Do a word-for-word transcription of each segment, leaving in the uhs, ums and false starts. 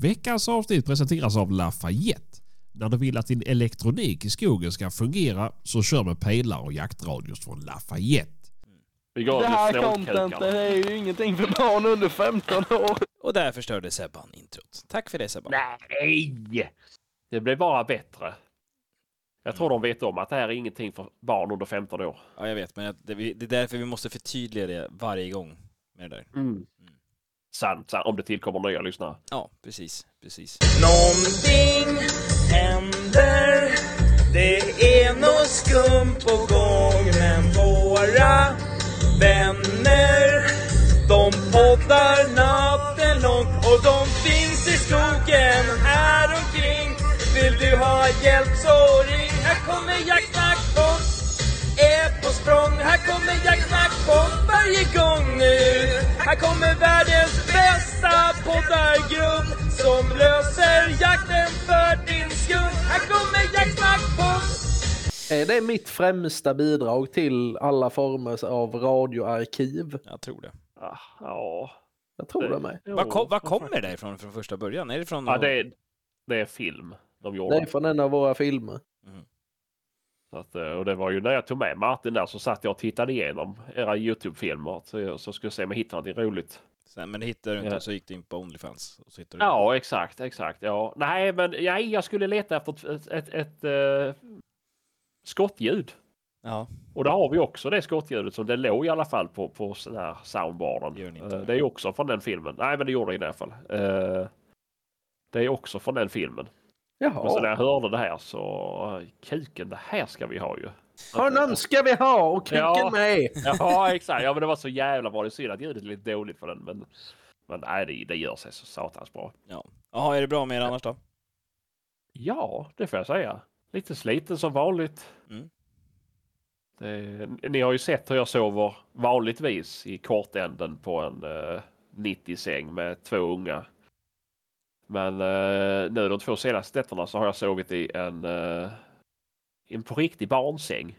Veckans avsnitt presenteras av Lafayette. När du vill att din elektronik i skogen ska fungera så kör med pejlar och jaktradios från Lafayette. Det här content är ju ingenting för barn under femton år. Och där förstörde Sebban introt. Tack för det, Sebban. Nej! Det blir bara bättre. Jag tror de vet om att det här är ingenting för barn under femton år. Ja, jag vet. Men det är därför vi måste förtydliga det varje gång med det där. Mm. Mm. Sant, sant, om det tillkommer nya lyssnare. Ja, precis, precis. Någonting händer. Det är något skumt på gång. Men våra vänner, de poddar natten långt. Och de finns i skogen här omkring. Vill du ha hjälp så ring. Här kommer Jack Snackpodd, är på språng. Här kommer Jack Snackpodd varje gång nu. Här kommer världens bästa poddargrupp som löser jakten för din skull. Här kommer Jack Snackpodd. Är det mitt främsta bidrag till alla former av radioarkiv? Jag tror det. Ah, ja, jag tror det, det med. Vad kom, vad kommer det ifrån från första början? Är det från ja, det är, det är film de gjorde. Det är från en av våra filmer. Mm. Så att, och det var ju när jag tog med Martin där så satt jag och tittade igenom era YouTube-filmer. Så jag så skulle jag se om jag hittade något roligt. Sen, men det hittade du inte, ja. Så gick du in på OnlyFans. Och så du ja, exakt, exakt. Ja. Nej, men ja, jag skulle leta efter ett, ett, ett, ett uh, skottljud. Ja. Och där har vi också det skottljudet som det låg i alla fall på, på sån här soundboarden. Uh, det är också från den filmen. Nej, men det gjorde det i alla fall. Uh, det är också från den filmen. Jaha. Men så när jag hörde det här så kuken, det här ska vi ha ju. Honom ska vi ha och kuken ja, med. Ja, exakt. Ja, men det var så jävla bra. Det är synd att ljudet är lite dåligt för den. Men, men nej, det, det gör sig så satans bra. Ja. Jaha, är det bra med er annars då? Ja, det får jag säga. Lite sliten som vanligt. Mm. Det, ni har ju sett hur jag sover vanligtvis i kortänden på en uh, nittio-säng med två unga. Men uh, nu de två senaste nätterna så har jag sovit i en, uh, en på riktig barnsäng.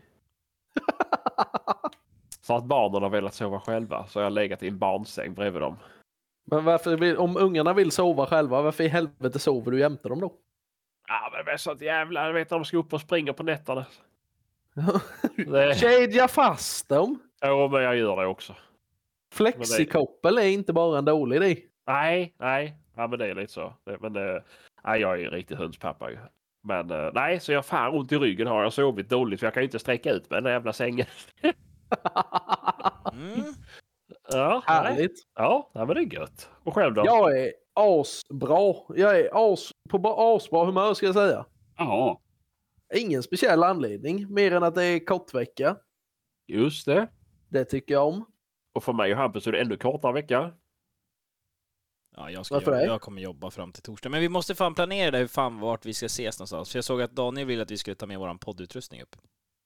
Så att barnen har velat sova själva så jag har legat i en barnsäng bredvid dem. Men varför vill, om ungarna vill sova själva, varför i helvete sover du jämte dem då? Ja, men det är så att jävla, jag vet när de ska upp och springa på nätterna. det... Kedja fast dem. Ja, men jag gör det också. Flexikoppel är inte bara en dålig idé. Nej, nej. Ja, men det är lite så. Det, men det, nej, jag är ju en riktig hundspappa ju. Men uh, nej, så jag fan ont i ryggen har jag sovit dåligt för jag kan ju inte sträcka ut med den där jävla sängen. mm. Ja, härligt. Ja, ja, men det är gött. Och själv då? Jag är asbra. Jag är as, på asbra humör ska jag säga. Ja. Ingen speciell anledning, mer än att det är kortvecka. Just det. Det tycker jag om. Och för mig och Hampus är det ännu kortare vecka. Ja, jag, ska jobba, jag kommer jobba fram till torsdag. Men vi måste fan planera det hur fan vart vi ska ses någonstans. För jag såg att Daniel ville att vi skulle ta med våran poddutrustning upp.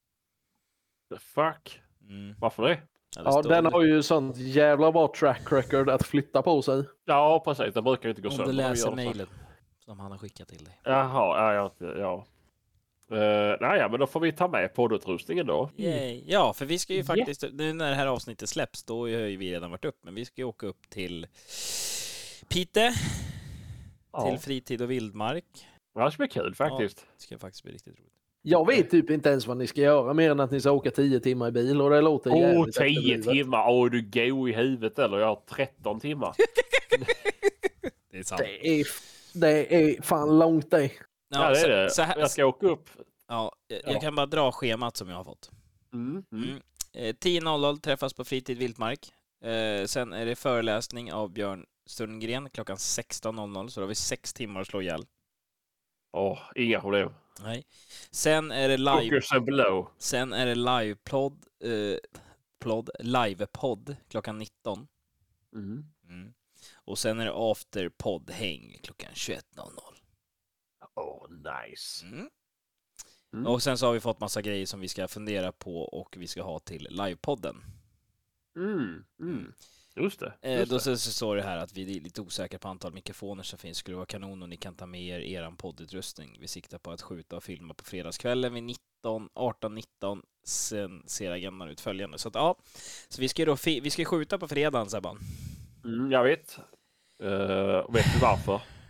The fuck? Mm. Varför det? Ja, ja den det. Har ju sånt jävla bra track record att flytta på sig. Ja, precis. Det brukar ju inte gå sönder. Om du läser mejlen som han har skickat till dig. Jaha, ja, ja. ja. Uh, nej, ja, men då får vi ta med poddutrustningen då. Yay. Ja, för vi ska ju faktiskt, yeah. nu när det här avsnittet släpps, då har ju vi redan varit upp. Men vi ska ju åka upp till Pite, ja. Till fritid och vildmark. Ja, det ska bli kul faktiskt. Ja, det ska faktiskt bli riktigt roligt. Jag vet typ inte ens vad ni ska göra mer än att ni ska åka tio timmar i bil och det låter oh, jävligt. Åh, tio timmar? Åh, du går i huvudet eller? Jag har tretton timmar. Det är sant. Det är, det är fan långt det. Ja, ja det är det. Så här, jag ska åka upp. Ja, jag, jag kan bara dra schemat som jag har fått. Mm, mm. Mm. Eh, tio noll noll träffas på fritid vildmark. Eh, sen är det föreläsning av Björn Sundgren klockan sexton noll noll, så då har vi sex timmar att slå ihjäl. Åh, oh, inga problem. Nej. Sen är det live. Below. Sen är det livepodd eh, plod, livepodd klockan nitton. Mm. Mm. Och sen är det afterpodd häng klockan tjugoett noll noll. Åh, oh, nice. Mm. Mm. Och sen så har vi fått massa grejer som vi ska fundera på och vi ska ha till livepodden. Mm. Mm. Just det. Just eh, då så, så står det här att vi är lite osäkra på antal mikrofoner som finns. Skulle vara kanon och ni kan ta med er eran poddutrustning. Vi siktar på att skjuta och filma på fredagskvällen vid nitton, arton nitton. Sen ser agendan ut följande. Så att, ja, så vi ska då vi ska skjuta på fredagen, Sebban. Mm, jag vet. Uh, vet du varför?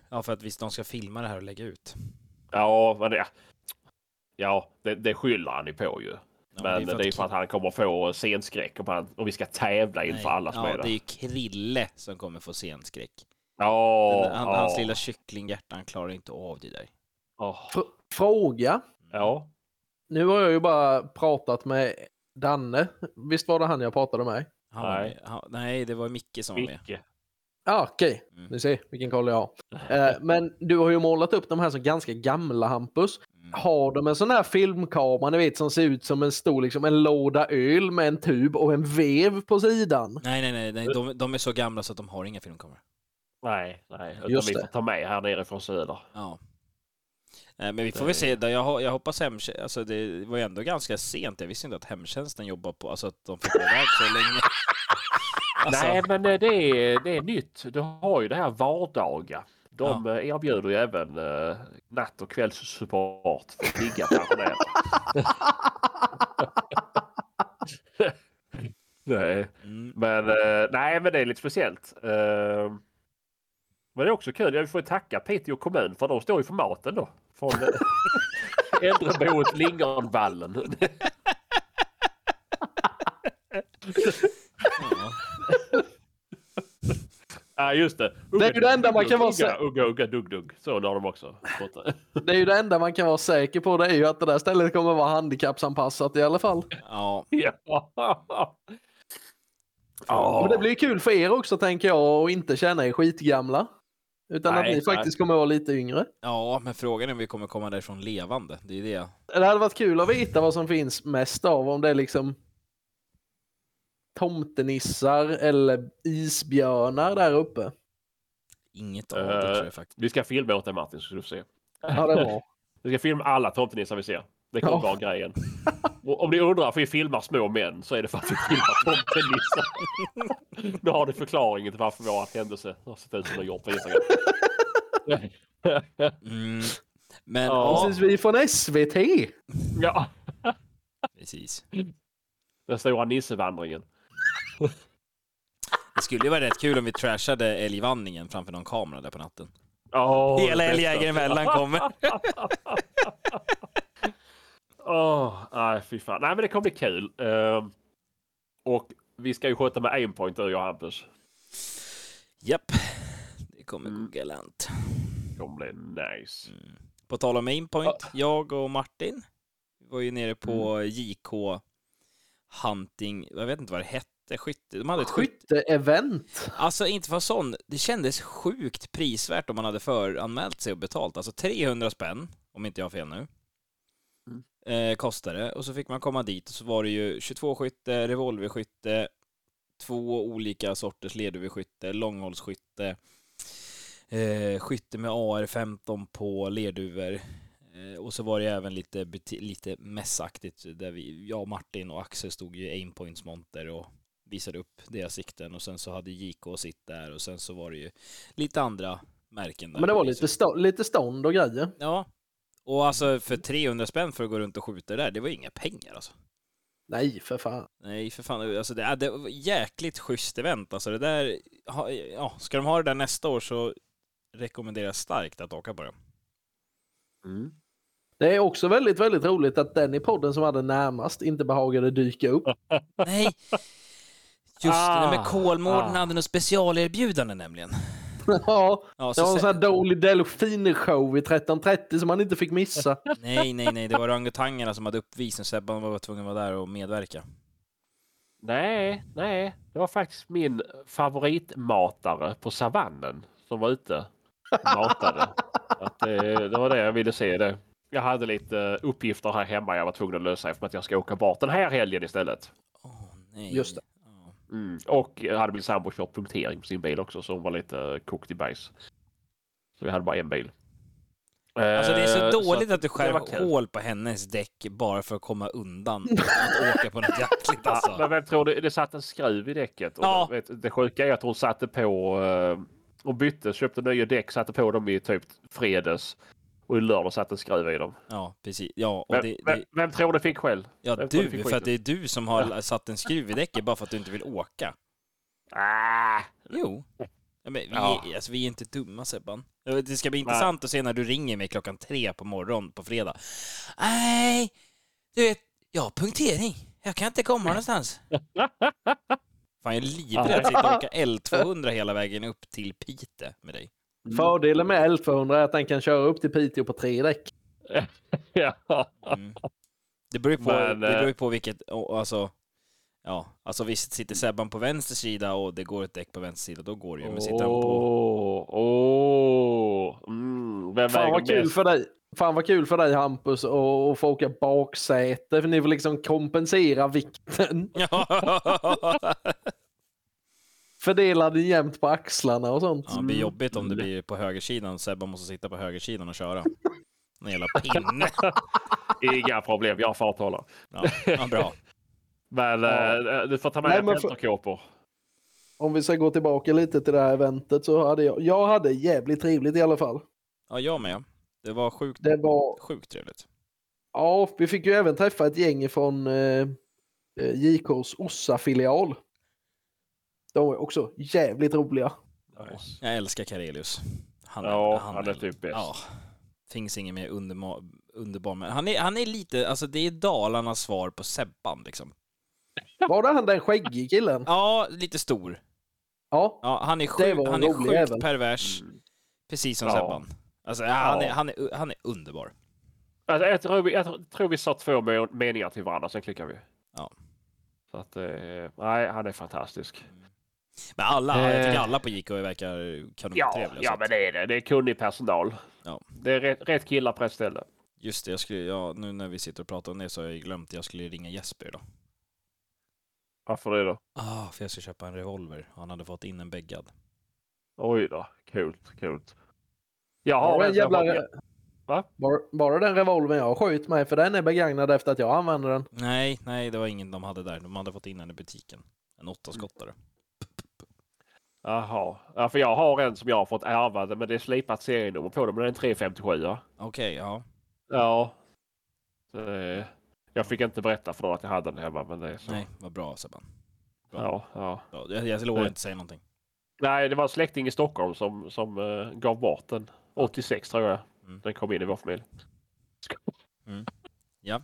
Ja, för att visst de ska filma det här och lägga ut. Ja, men det, ja, det, det skyller han ju på ju. Ja, men det är, det är för att han kommer få scenskräck om, han, om vi ska tävla inför alla som ja, är där. det är ju Krille som kommer få scenskräck. Ja, Den, han, ja. Hans lilla kycklinghjärtan klarar inte av det där. Oh. F- fråga. Ja. Nu har jag ju bara pratat med Danne. Visst var det han jag pratade med? Han var Nej. med. Han, nej, det var Micke som var med. Micke. Ja, ah, okej. Okay. Mm. Ni ser vilken koll jag har. Eh, men du har ju målat upp de här som ganska gamla, Hampus. Mm. Har de en sån här filmkamera, ni vet, som ser ut som en stor, liksom en låda öl med en tub och en vev på sidan? Nej, nej, nej. nej. De, de är så gamla så att de har inga filmkameror. Nej, nej. Utan Just vi det. får ta med här nere från söder. Ja. Nej, men vi får väl se. Där jag, ho- jag hoppas hemtjänsten... Alltså det var ju ändå ganska sent. Jag visste inte att hemtjänsten jobbar på... Alltså att de fick vara iväg så länge. Alltså, Nej, men det är, det är nytt. Du har ju det här vardagar. De ja. erbjuder ju även uh, natt- och kvällssupport för pigga pensionärer. Nej, mm. men uh, nej, men det är lite speciellt. Uh, men det är också kul. Jag får tacka Piteå kommun för de står ju för maten då. Från uh, äldreboet Lingonvallen. Ja. Ja, just det. Det är ju det enda man kan vara säker. Ugga, ugga, dugg, dugg. Så har de också. Det är ju det enda man kan vara säker på, det är ju att det där stället kommer vara handikappsanpassat i alla fall. Ja. Ja. Ja. Men det blir kul för er också, tänker jag, och inte känna er skitgamla. Utan Nej, att ni nej. faktiskt kommer vara lite yngre. Ja, men frågan är om vi kommer komma därifrån levande. Det är det. Det hade varit kul att veta vad som finns mest av, om det är liksom tomtenissar eller isbjörnar där uppe. Inget av det tror jag faktiskt. Vi ska filma åt dig, Martin, så ska du få se. Ja, det var. Vi ska filma alla tomtenissar vi ser. Det kommer Ja. vara grejen. Och om ni undrar varför vi filmar små män så är det för att vi filmar tomtenissar. Då har du förklaringen till varför vår händelse har sett ut som det gjort på Instagram. Mm. Men Ja. ja, Precis, vi är från S V T. Ja, precis. den stora nissevandringen. Det skulle ju vara rätt kul om vi trashade älgvandringen framför någon kamera där på natten. Oh, Hela älgjägaren emellan kommer. Åh, oh, nej fy fan. Nej men det kommer bli kul. Uh, och vi ska ju sköta med aimpoint, jag och Hampus. Japp, det kommer Mm. gå galant. Det kommer bli nice. Mm. På tal om aimpoint, jag och Martin var ju nere på J K Hunting, jag vet inte vad det hette, skytte. De hade ett skytte. Skytte-event. Alltså inte för sån, det kändes sjukt prisvärt om man hade föranmält sig och betalt. Alltså trehundra spänn, om inte jag har fel nu. Mm. Eh, kostade. Och så fick man komma dit och så var det ju tjugotvå skytte, revolverskytte, två olika sorters lerduveskytte, långhållsskytte, eh, skytte med A R femton på lerduvor. Eh, och så var det även lite, beti- lite mässaktigt där vi, jag, Martin och Axel stod ju aimpoints monter och visade upp deras sikten och sen så hade J K sitt där och sen så var det ju lite andra märken där. Men det var lite, stå- lite stånd och grejer. Ja, och alltså för trehundra spänn för att gå runt och skjuta där, det var inga pengar alltså. Nej, för fan. Nej, för fan. Alltså det, är, det var jäkligt schysst event. Alltså det där, ha, ja, ska de ha det där nästa år så rekommenderar jag starkt att åka på det. Mm. Det är också väldigt, väldigt roligt att den i podden som hade närmast inte behagade dyka upp. Nej, just Ah, det, med Kolmården ah. hade något specialerbjudande nämligen. Ja, Ja, det så var en sä- sån här dålig delfinshow i tretton trettio som man inte fick missa. nej, nej, nej, det var orangutangerna som hade uppvisning så Sebban var tvungen att vara där och medverka. Nej, nej. Det var faktiskt min favoritmatare på savannen som var ute och matade. Att det, det var det jag ville se. Det. Jag hade lite uppgifter här hemma jag var tvungen att lösa för att jag ska åka bort den här helgen istället. Åh, nej. Just det. Ja. Mm. Och jag hade min sambo kört punktering på sin bil också så hon var lite kokt i bajs. Så vi hade bara en bil. Alltså det är så Eh, dåligt så att du det skär var kul. hål på hennes däck bara för att komma undan att åka på något jäkligt alltså. Ja, men vem tror du? Det satt en skruv i däcket. Och Ja. vet, det sjuka är att hon satte på uh, och bytte, köpte nya däck, satte på dem i typ fredags. Och i lördag satte en skruv i dem. Ja, precis. Ja, och Vem, det, vem, det, vem tror du fick själv? ja vem tror du, fick för att det skiten? är du som har satt en skruv i däcket bara för att du inte vill åka. Ah, Jo. Ja, men vi, Ja. är, alltså, vi är inte dumma, Sebban. Det ska bli intressant Nej. att se när du ringer mig klockan tre på morgon på fredag. Nej, du vet, jag har punktering. Jag kan inte komma någonstans. Fan, jag är livrädd att sitta och åka L tvåhundra hela vägen upp till Piteå med dig. Fördelen med L tvåhundra är att den kan köra upp till Piteå på tre däck. Ja. Mm. Det beror ju på, Men, det beror ju på vilket, och, alltså, ja, alltså visst sitter Sebban på vänster sida och det går ett däck på vänster sida, då går det ju. Men sitter han på... Åh, åh. Mm, vem Fan väger vad kul mest? för dig. Fan vad kul för dig Hampus och, och få åka baksäte för ni får liksom kompensera vikten. Fördela den jämnt på axlarna och sånt. Ja, det blir jobbigt om det blir på högersidan. Sebban måste sitta på högersidan och köra. En jävla pinne. Inga problem, jag farthåller. Ja, ja, bra. Men Ja. eh, du får ta med Nej, dig men för- peltorkåpor. Om vi ska gå tillbaka lite till det här eventet så hade jag, jag hade jävligt trevligt i alla fall. Ja, jag med. Det var sjukt, Det var, sjukt trevligt. ja, vi fick ju även träffa ett gäng från eh, J K:s Orsa-filial. De var också jävligt roliga. Nice. Jag älskar Karelius. Han, Ja, han är typ bäst. Ja, finns ingen mer underbar, underbar men han är, han är lite, alltså det är Dalarnas svar på Sebban liksom. Var det han den skäggig killen? Ja, lite stor. Ja. Ja, han är Det sjukt, var en han är rolig sjukt jävel. pervers. Precis som Ja. Sebban. Alltså, ja, han, är, Ja. han, är, han är underbar. Alltså, jag, tror vi, jag tror vi sa två me- meningar till varandra, sen klickar vi. Ja. Så att, eh, nej, han är fantastisk. Men alla, jag tycker Eh. alla på J K verkar Ja, kanontrevliga. ja så men att- det är det. Det är kunnig personal. Ja. Det är rätt, rätt killar på rätt ställe. Just det, jag skulle, ja, nu när vi sitter och pratar om det så har jag glömt att jag skulle ringa Jesper idag. Varför det då? Ah, för jag ska köpa en revolver. Han hade fått in en bäggad. Oj då, kul, kul. Jag Var har det, en en jävla... jävla... Va? var, var det den revolvern jag sköt med? För den är begagnad efter att jag använde den. Nej, nej, det var ingen de hade där. De hade fått in en i butiken. En åttaskottare. Jaha. Ja, för jag har en som jag har fått ärva, men det är slipat serienummer på den, men det är en tre femtiosju. Ja. Okej, ja. Ja. Så, eh, jag fick inte berätta för någon att jag hade den hemma, men det är så. Nej, vad bra Sebban. Ja, ja. Bra. Jag, jag lovar inte säga någonting. Nej, det var en släkting i Stockholm som, som uh, gav bort den. åttiosex tror jag. Mm. Den kom in i vår familj. Ja.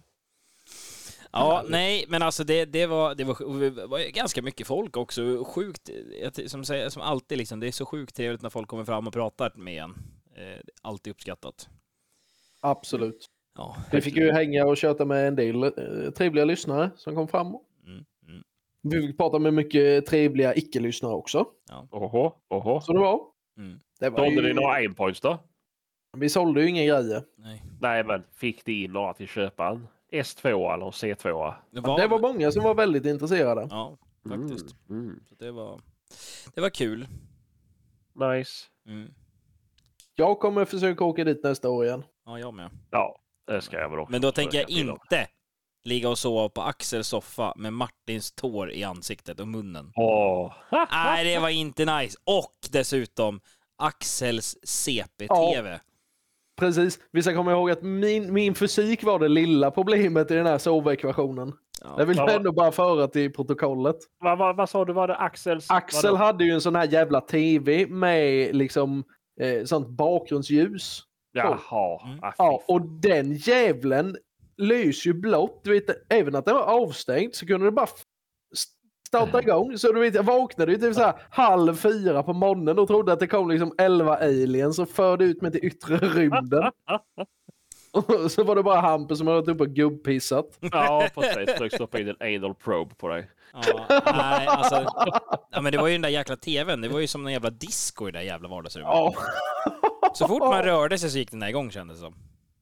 Ja, nej, men alltså det, det, var, det, var, det var ganska mycket folk också. Sjukt, jag- som, säger, som alltid liksom, det är så sjukt trevligt när folk kommer fram och pratar med en. Eh, alltid uppskattat. Absolut. Ja. Vi fick ju hänga och köta med en del eh, trevliga lyssnare som kom fram. Mm, mm. Vi fick prata med mycket trevliga icke-lyssnare också. Oho, oho. Så det var. Mm. Det var Sålde ju... ni några aimpoints då? Vi sålde ju inga grejer. Nej. Nej, men fick ni in några till köparen? S två eller C två? Det var, Det var många som var väldigt intresserade. Ja, faktiskt. Mm, mm. Så det var, det var kul. Nice. Mm. Jag kommer försöka åka dit nästa år igen. Ja, jag med. Ja, det ska jag väl också. Men då tänker jag försöka till. inte ligga och sova på Axels soffa med Martins tår i ansiktet och munnen. Åh. Nej, det var inte nice. Och dessutom Axels C P-T V. Precis. Vi ska komma ihåg att min, min fysik var det lilla problemet i den här sovekvationen. Ja. Det vill jag Ja. ändå bara föra till protokollet. Vad, vad, vad sa du? Var det Axels? Axel vadå? hade ju en sån här jävla tv med liksom eh, sånt bakgrundsljus. Jaha. Mm. Ah, fy Ja, fan. och den jävlen lyser ju blått. Du vet, även att den var avstängd så kunde det bara f- starta igång. Så du vet, jag vaknade ju typ så här halv fyra på morgonen och trodde att det kom liksom elva aliens och förde ut mig till yttre rymden. Och så var det bara Hampus som hade varit uppe och gubbpissat. Ja, precis. Försök stoppa in en anal probe på dig. Ja, nej, alltså, ja, men det var ju den där jäkla tvn. Det var ju som en jävla disco i det där jävla vardagsrummet. Ja. Så fort man rörde sig så gick den där igång, kändes det som.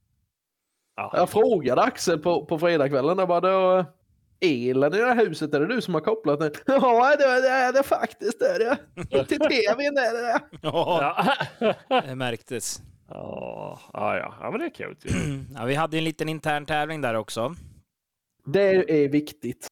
Ja. Jag frågade Axel på, på fredagskvällen. Jag bara, då, elen i det här huset, är det du som har kopplat den? Ja, det är det faktiskt. Det är det. Till tvn är det det. Ja, Ja. det märktes. Ja, ja, ja. Ja, men det är kul. Ju. Ja, vi hade en liten intern tävling där också. Det är viktigt.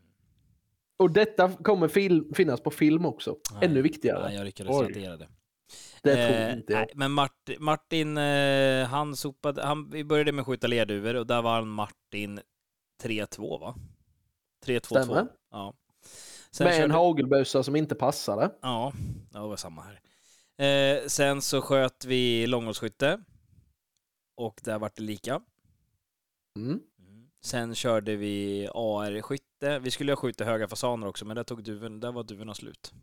Och detta kommer fil- finnas på film också. Nej. Ännu viktigare. Nej, jag lyckades Oj. radera det. Det tror Eh, inte jag. nej, men Martin, Martin eh, han sopade, han, vi började med att skjuta lerduvor och där var han Martin tre två va? tre två två. Stämmer. Ja. Sen Med en körde- hagelbössa som inte passade. Ja, det var samma här. Eh, sen så sköt vi långhållsskytte. Och där var det lika. Mm. Sen körde vi A R-skytte. Vi skulle ha skjutit höga fasaner också, men där, tog duven, där var duvorna slut.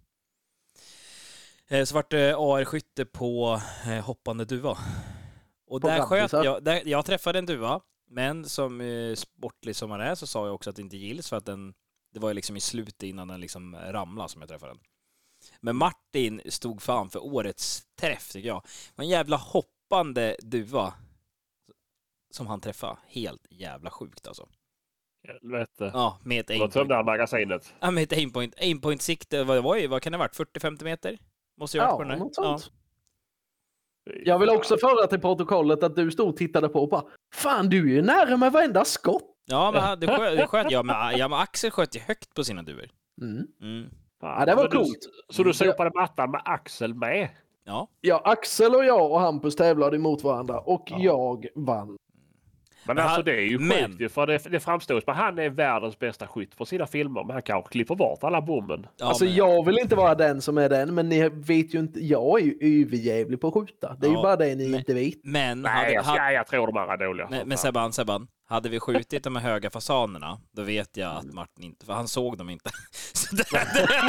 Eh, så vart det A R-skytte på eh, hoppande duva. Och På där sköt rabbisar. jag, där, jag träffade en duva, men som eh, sportlig som man är så sa jag också att det inte gills för att den, det var ju liksom i slutet innan den liksom ramlade som jag träffade den. Men Martin stod fan för årets träff tycker jag. Det var en jävla hoppande duva som han träffade. Helt jävla sjukt alltså. Helvete. Ja, med ett Då aimpoint. tömde han magasinet. Ja, med ett aimpoint. Aimpoint-sikte, vad, vad, vad kan det ha varit? fyrtio femtio meter? Måste jag ha varit på Ja, den här. något sånt. Ja. Jag vill också föra till protokollet att du stod och tittade på och bara fan, du är ju nära med varenda skott. Ja, men han- det sköt, det sköt ja, men, ja, men Axel sköt ju högt på sina duvor. Mm. Mm. Ja, det var Men du- coolt. Så du sopade mattan med Axel med? Ja. Ja, Axel och jag och Hampus tävlade emot varandra och Ja. jag vann. Men Men alltså han- det är ju men- sjukt ju, för det, det framstår som att han är världens bästa skytt på sina filmer, men han kanske klipper bort alla bommen. Ja, alltså men, jag vill inte vara den som är den, men ni vet ju inte, jag är ju överjävlig på att skjuta. Det är Ja, ju bara det ni men- inte vet. men, Nej, hade, jag, hade, ska, jag tror de andra är dåliga. men, men Sebban, Sebban, hade vi skjutit de här höga fasanerna, då vet jag att Martin inte, för han såg dem inte. Så där,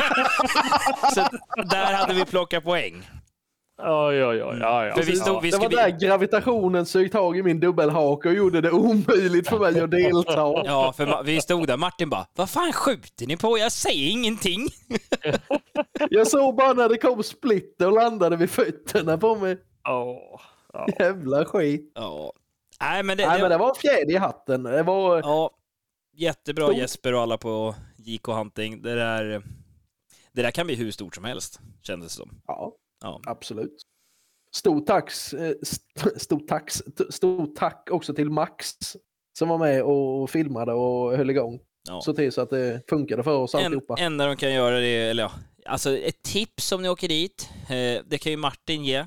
så där hade vi plockat poäng. Oj, oj, oj. Ja, ja. För vi stod, vi Det var skulle, där gravitationen sög tag i min dubbelhaka och gjorde det omöjligt för mig att delta. ja, för Ma- vi stod där, Martin bara, vad fan skjuter ni på? Jag säger ingenting. Jag såg bara när det kom splitter och landade vid fötterna på mig. Åh, ja. Jävla skit. Ja. Nej, men det, Nej, det, men det var en fjäder i hatten. Det var... ja, jättebra Stort. Jesper och alla på J K Hunting. Det där, det där kan bli hur stort som helst, kändes det som. Ja, Ja. absolut. Stort tack, eh, st- stort tack, st- stort tack också till Max som var med och filmade och höll igång. Ja. Så till så att det funkade för oss En, alltihopa. enda de kan göra det, eller ja, alltså ett tips om ni åker dit, eh, det kan ju Martin ge.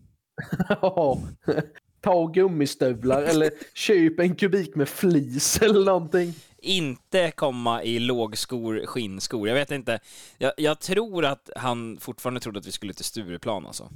Ja. Ta gummistövlar eller köp en kubik med flis eller någonting. Inte komma i lågskor, skinnskor. Jag vet inte. Jag, jag tror att han fortfarande trodde att vi skulle till Stureplan alltså.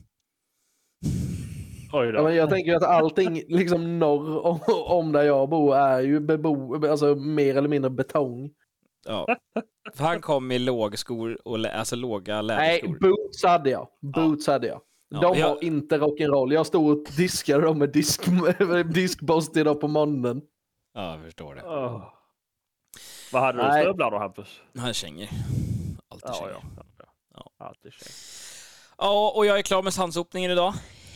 Oj Ja, då. men jag tänker att allting liksom norr om, om där jag bor är ju bebo, alltså mer eller mindre betong. Ja. För han kom i lågskor, och lä, alltså låga Nej, läderskor. boots hade jag. Boots hade jag. Ja, De jag- var inte rock'n'roll. Jag stod och diskade dem med disk, diskborst idag på morgonen. Ja, jag förstår det. Åh. Vad hade du Nej. stövlar då, Hampus? Han känger. Alltid Ja, känger. ja. ja. Ja. Alltid tjej. Ja, och jag är klar med sandsopningen idag.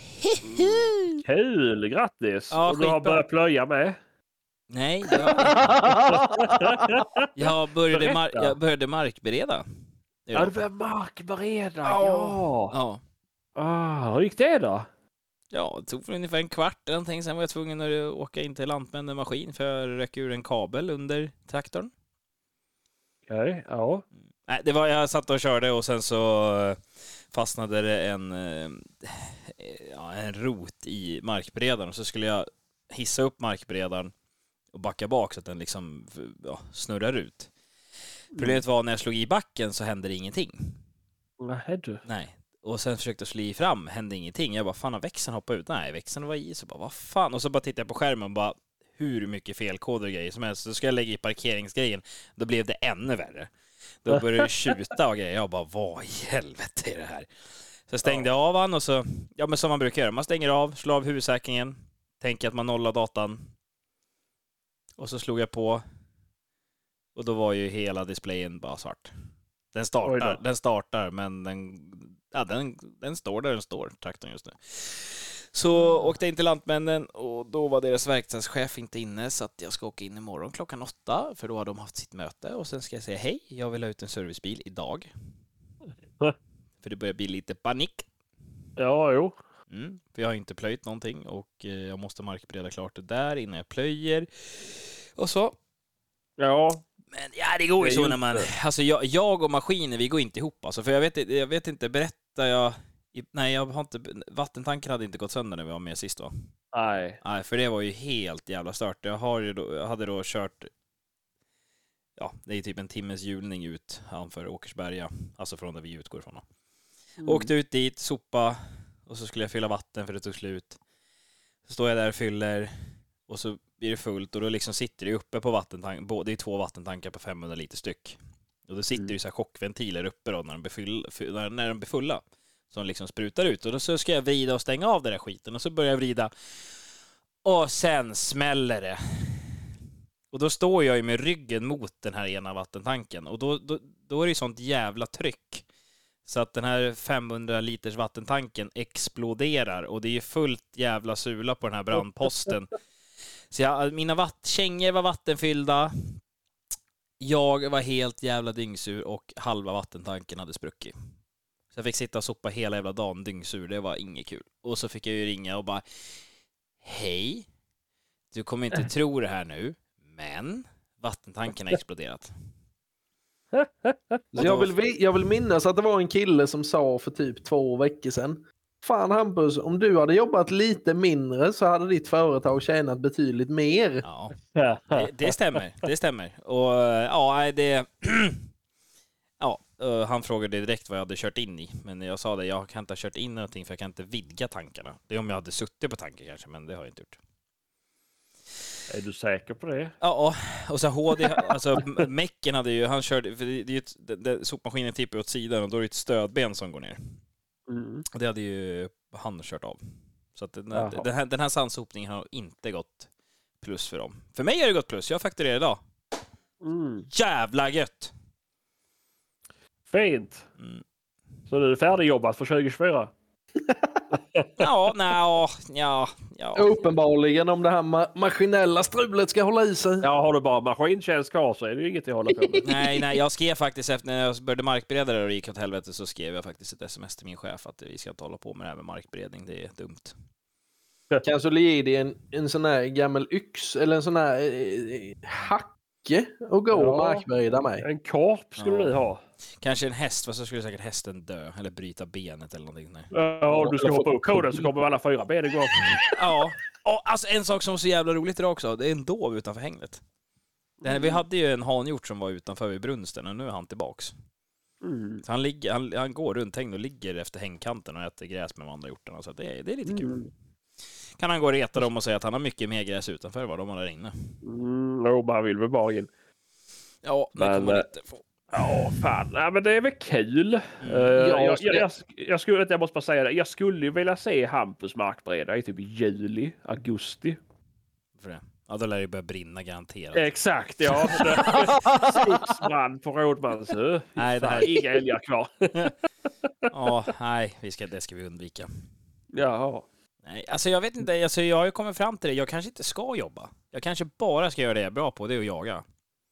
Kul, grattis! Ja, och du har skitbra. börjat plöja med? Nej, jag, jag, började, mar- Berätta. jag började markbereda. Ja, du började markbereda. Ja. Ja. Ja. Ah, hur gick det då? Ja, det tog för ungefär en kvart eller någonting. Sen var jag tvungen att åka in till Lantmännen med maskin för jag rök ur en kabel under traktorn. Okej, ja. Nej, det var, jag satt och körde och sen så eh, fastnade det en, eh, ja, en rot i markberedaren. Och så skulle jag hissa upp markberedaren och backa bak så att den liksom ja, snurrar ut. Problemet var när jag slog i backen så hände det ingenting. Nej, du. Nej. Och sen försökte jag slå i fram, hände ingenting. Jag bara, fan har växeln hoppat ut? Nej, växeln var i. Så bara, vad fan? Och så bara tittade jag på skärmen och bara, hur mycket felkoder och grejer som helst. Så ska jag lägga i parkeringsgrejen. Då blev det ännu värre. Då började det tjuta och grejer. Jag bara, vad i helvete är det här? Så jag stängde jag av han och så, ja men som man brukar göra. Man stänger av, slår av huvudsäkringen. Tänker att man nollar datan. Och så slog jag på. Och då var ju hela displayen bara svart. Den Oj startar, då. den startar men den, ja, den, den står där den står, traktorn just nu. Så åkte jag in till Lantmännen och då var deras verkstadschef inte inne så att jag ska åka in imorgon klockan åtta för då har de haft sitt möte och sen ska jag säga hej, jag vill ha ut en servicebil idag. För det börjar bli lite panik. Ja, jo. Mm, för jag har inte plöjt någonting och eh, jag måste markbereda klart det där innan jag plöjer. Och så. Ja. Men ja, det går ju Det är så ju när man... inte- Alltså jag, jag och maskiner, vi går inte ihop. Alltså, för jag vet, jag vet inte, berättar jag... i- Nej, jag har inte... Vattentanken hade inte gått sönder när vi var med sist va? Nej. Nej, för det var ju helt jävla stört. Jag, har ju då, jag hade då kört... Ja, det är typ en timmes hjulning ut framför Åkersberga. Alltså från där vi utgår ifrån. Då. Mm. Åkte ut dit, sopa och så skulle jag fylla vatten för det tog slut. Så står jag där och fyller och så blir det fullt och då liksom sitter det uppe på vattentank. Det är två vattentankar på femhundra liter styck. Och då sitter mm. det så här chockventiler uppe då när de blir, fyll, när, när de blir fulla. Som liksom sprutar ut. Och då så ska jag vrida och stänga av den där skiten. Och så börjar jag vrida. Och sen smäller det. Och då står jag ju med ryggen mot den här ena vattentanken. Och då, då, då är det ju sånt jävla tryck. Så att den här femhundra liters vattentanken exploderar. Och det är ju fullt jävla sula på den här brandposten. Så jag, mina vatt, kängor var vattenfyllda. Jag var helt jävla dyngsur och halva vattentanken hade spruckit. Så jag fick sitta och sopa hela jävla dagen dyngsur. Det var inget kul. Och så fick jag ju ringa och bara hej, du kommer inte tro det här nu, men vattentanken har exploderat. Så jag, vill, jag vill minnas att det var en kille som sa för typ två veckor sedan: fan Hampus, om du hade jobbat lite mindre så hade ditt företag tjänat betydligt mer. Ja, det, det stämmer. Det stämmer. Och ja, det... ja, han frågade direkt vad jag hade kört in i. Men jag sa det, jag kan inte ha kört in någonting för jag kan inte vidga tankarna. Det är om jag hade suttit på tanken kanske, men det har jag inte gjort. Är du säker på det? Ja, och så H D, alltså Mecken hade ju, han körde, för det är ju ett, det, det, sopmaskinen tippar åt sidan och då är det ett stödben som går ner. Mm. Och det hade ju han kört av. Så att den, den, här, den här sandsopningen har inte gått plus för dem. För mig har det gått plus, jag fakturerar idag. Mm. Jävla gött! Fint! Mm. Så du är färdigjobbat för tjugo tjugofyra? Ja, nej, ja, ja. Uppenbarligen om det här ma- maskinella strulet ska hålla i sig. Ja, har du bara maskintjänst kvar så är det ju inget att hålla på med. Nej, nej, jag skrev faktiskt efter när jag började markbereda och det gick åt helvete så skrev jag faktiskt ett sms till min chef att vi ska inte hålla på med det här med markberedning, det är dumt. Kanske ge dig en, en sån här gammal yx eller en sån här eh, hacke och gå ja, och markbereda mig. En korp skulle ja. du ha. Kanske en häst, för så skulle säkert hästen dö eller bryta benet eller någonting. Nej. Ja, du ska hoppa upp på den så kommer alla fyra ben igång. Ja, och alltså en sak som var så jävla roligt idag också, det är en dov utanför hängnet. Mm. Vi hade ju en hanhjort som var utanför vid brunsten och nu är han tillbaks. Mm. Så han, ligger, han, han går runt hängn och ligger efter hängkanten och äter gräs med de andra hjortarna, så det är, det är lite kul. Mm. Kan han gå och reta dem och säga att han har mycket mer gräs utanför vad de har där inne. Mm, jo, man vill väl bara in. Ja, det men, kommer inte få. Ja, fan. Nej, men det är väl kul. Mm. Uh, jag, jag, jag, jag, skulle, jag måste bara säga det. Jag skulle ju vilja se Hampus markbereda i typ juli, augusti. För det? Ja, då lär det börja brinna garanterat. Exakt, ja. Skogsbrand på Rådmansö. Nej, det här är inga älgar kvar. Ja, nej, vi ska, det ska vi undvika. Jaha. Nej, alltså jag vet inte, alltså jag har ju kommit fram till det. Jag kanske inte ska jobba. Jag kanske bara ska göra det jag är bra på, det är att jaga.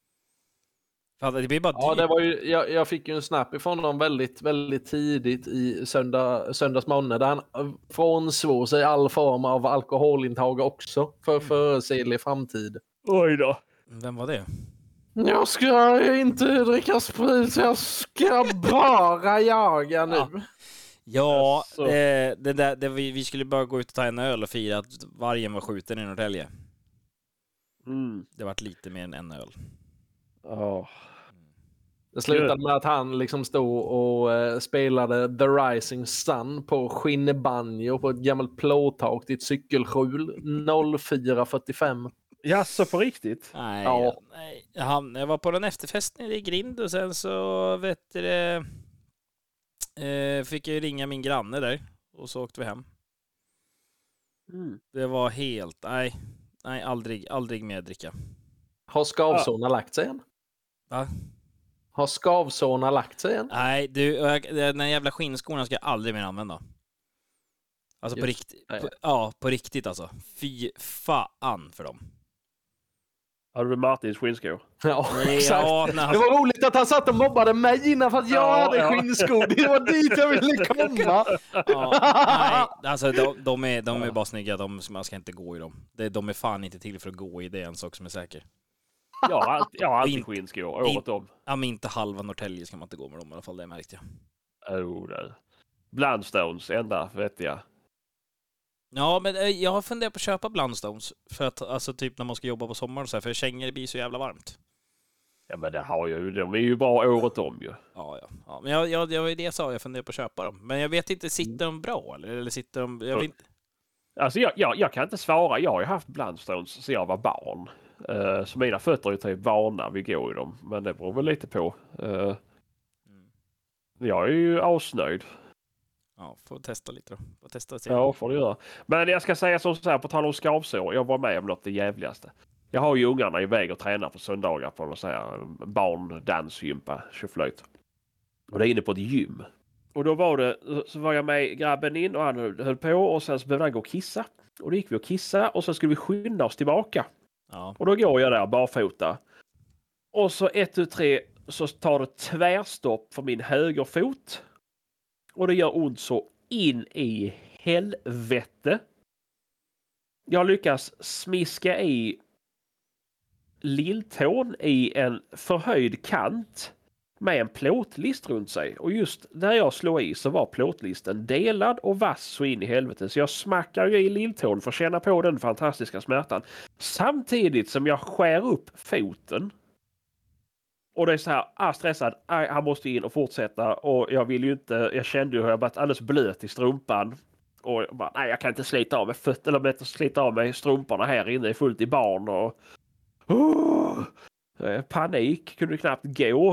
Det blir bara ja, det var ju, jag, jag fick ju en snap ifrån honom väldigt, väldigt tidigt i söndag, söndagsmånne där han frånsvor sig all form av alkoholintag också för förutsäglig framtid. Oj då. Vem var det? Jag ska inte dricka sprit, jag ska bara jaga nu. Ja, ja det, det där, det, vi, vi skulle bara gå ut och ta en öl och fira att vargen var skjuten i Norrtälje. Mm. Det var lite mer än en öl. Oh. Det slutade med att han liksom stod och uh, spelade The Rising Sun på skinnbanjo på ett gammalt plåttak till ett cykelskjul noll fyra fyrtiofem. Ja, så på riktigt? Nej, ja. nej. Han, jag var på en efterfest nere i Grind och sen så vet det, eh, fick jag ringa min granne där och så åkte vi hem. Mm. Det var helt, nej, nej aldrig, aldrig mer dricka. Har skavsårna ja. lagt sig än? Va? Har skavsårna lagt sig än? Nej, du, den här jävla skinnskorna ska jag aldrig mer använda. Alltså Just, på riktigt. På, ja, på riktigt alltså. Fy fan för dem. Har du Martins skinnskor? Ja, exakt. Ja, det var roligt att han satt och mobbade mig innan för att jag ja, hade ja. skinnskor. Det var dit jag ville komma. Ja, nej, alltså de, de, är, de är bara snygga. De, man ska inte gå i dem. De är fan inte till för att gå i. Det är en sak som är säker. Ja, alltid, ja, alltid skinnskor. Året om. Ja, men inte halva Norrtälje ska man inte gå med dem i alla fall. Det märkte jag. Oh, det. Blundstones, enda vet jag. Ja, men jag har funderat på att köpa Blundstones för att alltså typ när man ska jobba på sommaren och så här, för kängor blir så jävla varmt. Ja, men det har ju, de är ju bra året om ju. Ja, ja. ja. Men jag, jag, jag var ju det jag sa, jag funderar på att köpa dem. Men jag vet inte, sitter de bra eller, eller sitter de... Jag vet inte. Alltså jag, jag, jag kan inte svara. Jag har ju haft Blundstones sedan jag var barn. Uh, så mina fötter är typ vana vid gå i dem. Men det beror väl lite på. Uh, jag är ju asnöjd. Ja, får testa lite då. Får testa och se. Ja, får du göra. Men jag ska säga som så här, på tal om skavsår. Jag var med om något det jävligaste. Jag har ju ungarna iväg och tränar på söndagar på något så här barndansgympa, tjoflöjt. Och det är inne på ett gym. Och då var det, så var jag med grabben in och han höll på och sen så behövde han gå och kissa. Och då gick vi och kissa och så skulle vi skynda oss tillbaka. Ja. Och då går jag där barfota. Och så ett, tu, tre så tar det tvärstopp för min högerfot. Och det gör ont så in i helvete. Jag lyckas smiska i lilltån i en förhöjd kant med en plåtlist runt sig. Och just där jag slår i så var plåtlisten delad och vass så in i helvete. Så jag smackar ju i lilltån för att känna på den fantastiska smärtan. Samtidigt som jag skär upp foten. Och det är så här, ah, stressad, ah, han måste in och fortsätta. Och jag vill ju inte, jag kände ju hur jag varit alldeles blöt i strumpan. Och jag bara, nej jag kan inte slita av mig fötterna, eller inte slita av mig strumporna här inne, är fullt i barn och oh, panik, kunde knappt gå.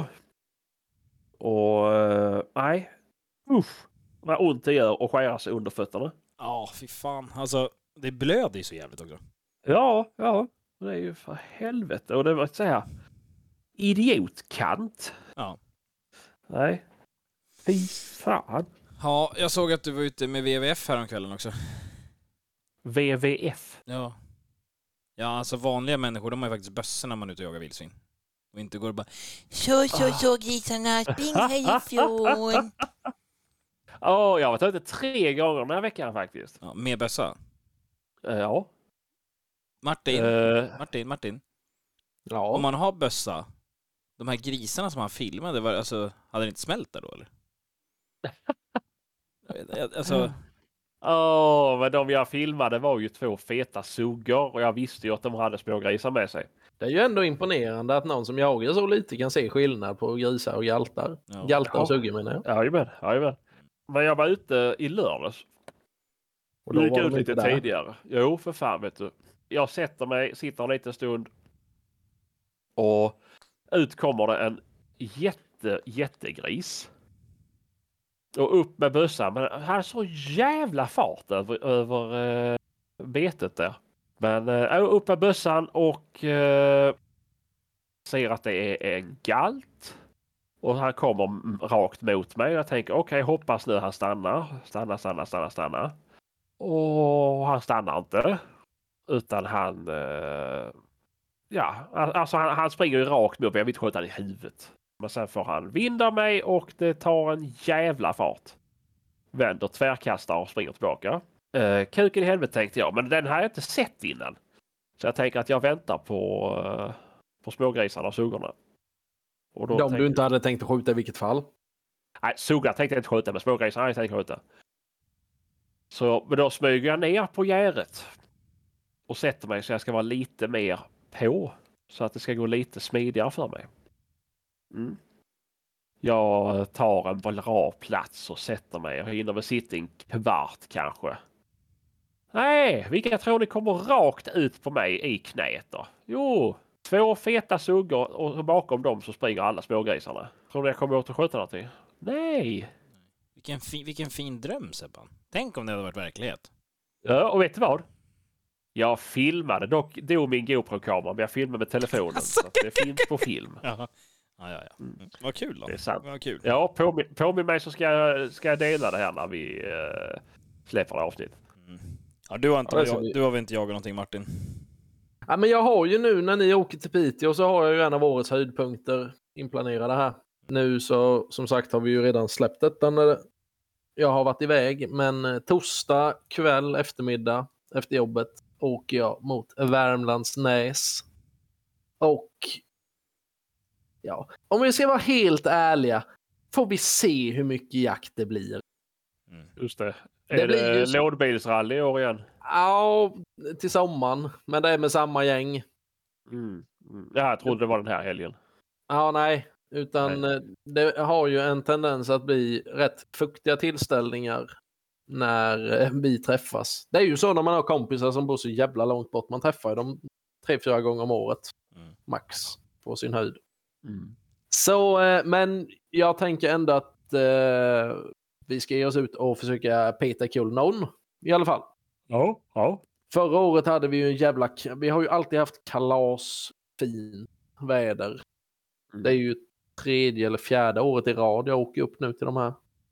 Och uh, nej, usch, vad ont det gör att skära sig under fötterna. Ja, fy fan. Alltså, det blöder ju så jävligt också. Ja, ja, det är ju för helvete. Och det var så här idiotkant. Ja. Nej, fy fan. Ja, jag såg att du var ute med V V F här om kvällen också. V V F? Ja. Ja, alltså vanliga människor, de har ju faktiskt bössor när man är ute och jagar vildsvin. Och inte går och bara så, så, så grisarna, spring härifrån. Ja, oh, jag har varit ute tre gånger den här veckan faktiskt. Ja, med bössa? Uh, ja. Martin, uh, Martin, Martin. Ja. Om man har bössa, de här grisarna som han filmade, var, alltså, hade det inte smält där då eller? Alltså... Åh, oh, men de jag filmade var ju två feta suggor och jag visste ju att de hade små grisar med sig. Det är ju ändå imponerande att någon som jagar så lite kan se skillnad på grisar och galtar. Ja. Galtar och suggor menar jag. Jajamän, jajamän. Men jag var ute i lördags. Och då gick ut lite där. Tidigare. Jo, för fan vet du. Jag sätter mig, sitter en liten stund och ut kommer det en jätte, jättegris. Och upp med bössan. Men han hade så jävla fart över, över uh, betet där. Men uh, upp med bössan och uh, ser att det är en galt. Och han kommer rakt mot mig. Jag tänker okej, okay, hoppas nu han stannar. Stannar, stannar, stannar, stannar. Och han stannar inte. Utan han... Uh, ja, alltså han, han springer ju rakt mot mig. Jag vill inte skjuta han i huvudet. Men sen får han vinda mig och det tar en jävla fart. Vänder, tvärkastar och springer tillbaka. Uh, kuken i helvete tänkte jag. Men den här har jag inte sett innan. Så jag tänker att jag väntar på, uh, på smågrisarna och suggorna. Och då De tänkte... du inte hade tänkt att skjuta i vilket fall? Nej, suggorna tänkte jag inte skjuta. Men smågrisarna hade jag tänkt skjuta. Så men då smyger jag ner på gäret. Och sätter mig så jag ska vara lite mer på. Så att det ska gå lite smidigare för mig. Mm. Jag tar en bra plats och sätter mig. Jag hinner väl sitta en kvart kanske. Nej, vilka tror ni kommer rakt ut på mig i knät då? Jo, två feta suggor och bakom dem så springer alla smågrisarna. Tror ni jag kommer åt att skjuta någonting? Nej. Vilken, fi, vilken fin dröm, Sebban. Tänk om det hade varit verklighet. Ja, och vet du vad? Jag filmade, dock dog min GoPro-kamera, men jag filmade med telefonen. Alltså. Så det finns på film. Jaha. Ja, ja, ja. Mm. Vad kul då. Det är sant. Vad kul. Ja, påminn på mig så ska jag, ska jag dela det här när vi uh, släpper det avsnitt. Mm. Ja, du har, inte, Ja, jag, vi... du har väl inte jagat någonting, Martin? Ja, men jag har ju nu när ni åker till Piteå så har jag ju en av årets höjdpunkter inplanerade här. Nu så som sagt har vi ju redan släppt detta när jag har varit iväg. Men torsdag kväll eftermiddag efter jobbet åker jag mot Värmlandsnäs. Och ja, om vi ska vara helt ärliga får vi se hur mycket jakt det blir. Mm. Just det. Det är blir det ju så... lådbilsrally i år igen? Ja, till sommaren. Men det är med samma gäng. Mm. Mm. Ja, jag trodde det var den här helgen. Ja, nej. Utan Nej. eh, det har ju en tendens att bli rätt fuktiga tillställningar när eh, vi träffas. Det är ju så när man har kompisar som bor så jävla långt bort. Man träffar ju dem tre, fyra gånger om året. Mm. Max på sin höjd. Mm. Så, eh, men jag tänker ändå att eh, vi ska ge oss ut och försöka peta kul någon. I alla fall. Ja, ja. Förra året hade vi ju en jävla... Vi har ju alltid haft kalas, fin väder. Mm. Det är ju tredje eller fjärde året i rad jag åker upp nu till de här.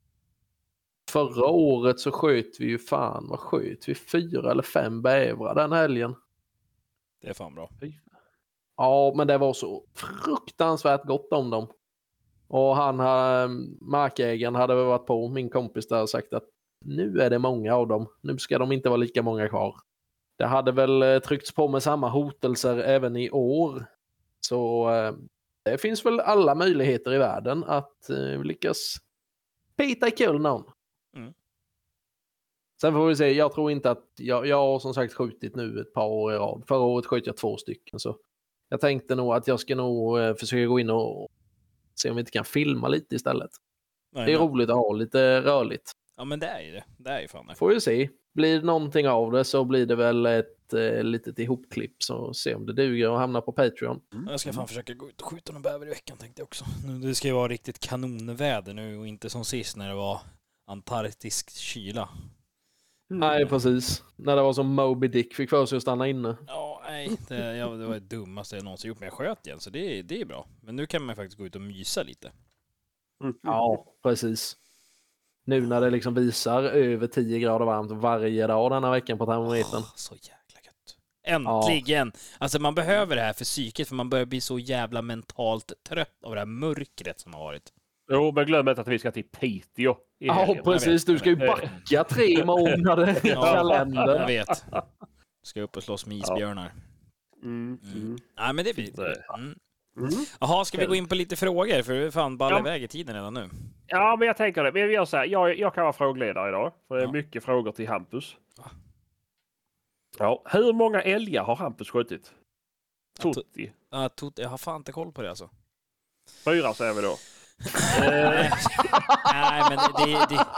Förra året så sköt vi ju fan, vad sköt vi? Fyra eller fem bävrar den helgen. Det är fan bra. Ja, men det var så fruktansvärt gott om dem. Och han, markägaren hade väl varit på, min kompis där, och sagt att nu är det många av dem. Nu ska de inte vara lika många kvar. Det hade väl tryckts på med samma hotelser även i år. Så det finns väl alla möjligheter i världen att uh, lyckas peta kul någon. Mm. Sen får vi se, jag tror inte att, jag, jag har som sagt skjutit nu ett par år i rad. Förra året sköt jag två stycken, så jag tänkte nog att jag ska nog uh, försöka gå in och se om vi inte kan filma lite istället. Nej, det är men... roligt att ha lite rörligt. Ja, men det är ju det. Det är ju fan det. Får vi se. Blir det någonting av det så blir det väl ett eh, litet ihopklipp, så se om det duger och hamna på Patreon. Mm. Jag ska fan försöka gå ut och skjuta någon bäver i veckan, tänkte jag också. Nu, det ska ju vara riktigt kanonväder nu och inte som sist när det var antarktisk kyla. Mm. Nej, precis. När det var som Moby Dick fick för sig att stanna inne. Ja, nej. Det, ja, det var det dummaste jag någonsin gjort, men jag sköt igen, så det, det är bra. Men nu kan man faktiskt gå ut och mysa lite. Mm. Ja, precis. Nu när det liksom visar över tio grader varmt varje dag denna veckan på termometern. Oh, så jäkla gött. Äntligen! Ja. Alltså man behöver det här för psyket, för man börjar bli så jävla mentalt trött av det här mörkret som har varit. Jo, men glöm inte att vi ska till Piteå i Ja, helgen. precis. Du ska ju backa tre månader i ja, kalendern. Jag vet. Ska upp och slåss med isbjörnar. Mm. Mm. Mm. Nej, men det blir... Mm. Mm. Jaha, ska vi gå in på lite frågor? För vi fan ballar Ja. iväg i tiden redan nu. Ja, men jag tänker det. Men vi gör så här. Jag, jag kan vara frågeledare idag. För det är Ja. mycket frågor till Hampus. Va? Ja, hur många älgar har Hampus skjutit? Ja, to- Tutti. Ja, tot- jag har fan inte koll på det alltså. Fyra säger vi då. Nej, Nej, men det, det,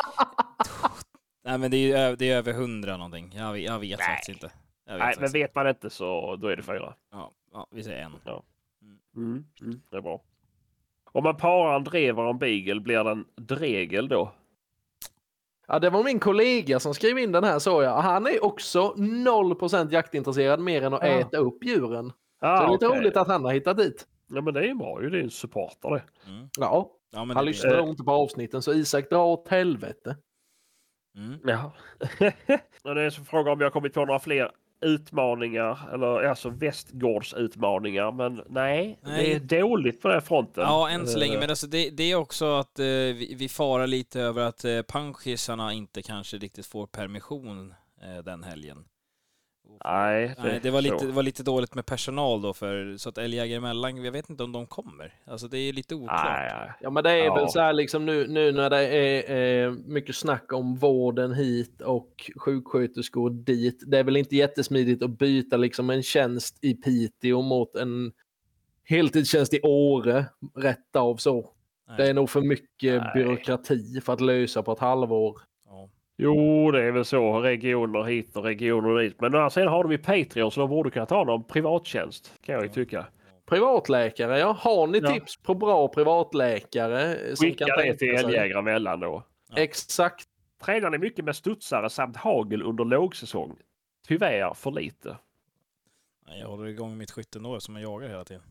Nej, men det är, ö- det är över hundra någonting. Jag vet, jag vet Nej. faktiskt inte. Jag vet Nej, men faktiskt. vet man inte så då är det fyra. Ja, ja, vi säger en. Mm. Mm. Det är bra. Om man parar en drever och en beagle blir den dregel då? Ja, det var min kollega som skrev in den här, så jag. Han är också noll procent jaktintresserad mer än att Ja. äta upp djuren. Ah, så det är lite okej. roligt att han har hittat dit. Ja, men det är ju bra ju. Det är en supporter det. Mm. Ja, Ja, men han det lyssnar blir... nog inte på avsnitten, så Isak drar åt helvete. Mm. Ja. Och det är så fråga om jag har kommit på några fler utmaningar, eller alltså västgårdsutmaningar, men nej, Nej. det är dåligt på den här fronten. Ja, än så länge. Eh, Men alltså det, det är också att eh, vi, vi farar lite över att eh, panschisarna inte kanske riktigt får permission eh, den helgen. Nej, det, Nej, det var, så. lite, det var lite dåligt med personal då, för så att älgjägare emellan, jag vet inte om de kommer. Alltså det är lite oklart. Nej, nej. Ja, men det är Ja. väl så här liksom nu, nu när det är eh, mycket snack om vården hit och sjuksköterskor dit. Det är väl inte jättesmidigt att byta liksom en tjänst i Piteå mot en heltidstjänst i Åre rätt av så. Nej. Det är nog för mycket Nej. byråkrati för att lösa på ett halvår. Ja. Jo, det är väl så. Regioner hit och regioner dit. Men sen har de ju Patreon, så de borde kunna ta någon privattjänst, kan jag ju tycka. Privatläkare, ja. Har ni Ja. tips på bra privatläkare? som Skicka kan det tänka till sig? älgjägare emellan då. Ja. Exakt. Tränar ni mycket med studsare samt hagel under lågsäsong? Tyvärr för lite. Nej, jag håller igång mitt skytte ändå som jag jagar hela tiden.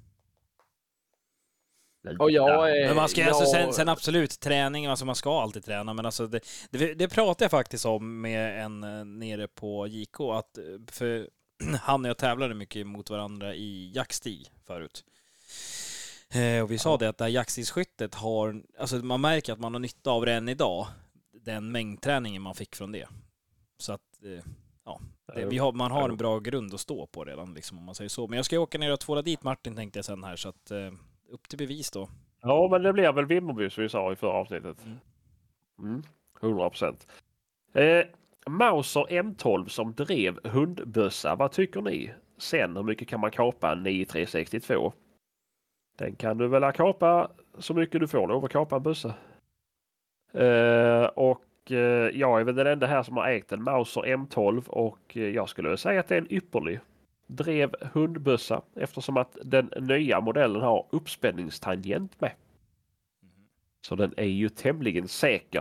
Och jag är... Men man ska jag... alltså sen, sen absolut träning, alltså man ska alltid träna, men alltså det, det, det pratade jag faktiskt om med en eh, nere på J K, att eh, för han och jag tävlade mycket mot varandra i jaktstig förut. Eh, och vi sa det att det här jaktstigskyttet har, alltså man märker att man har nytta av det än idag, den mängdträningen man fick från det. Så att eh, ja, det, vi har, man har en bra grund att stå på redan liksom, om man säger så. Men jag ska åka ner och tvåla dit Martin, tänkte jag sen här, så att eh, upp till bevis då. Ja, men det blir väl Vimmerby som vi sa i förra avsnittet. Mm. Mm, hundra procent. Eh, Mauser M tolv som drev hundbössa, vad tycker ni? Sen, hur mycket kan man kapa en nio tre sextiotvå? Den kan du väl kapa så mycket du får lov att kapa en bussa. Uh, och uh, jag är väl den enda här som har ägt en Mauser M tolv och uh, jag skulle säga att det är en ypperlig drev hundbussa eftersom att den nya modellen har uppspänningstangent med. Så den är ju tämligen säker.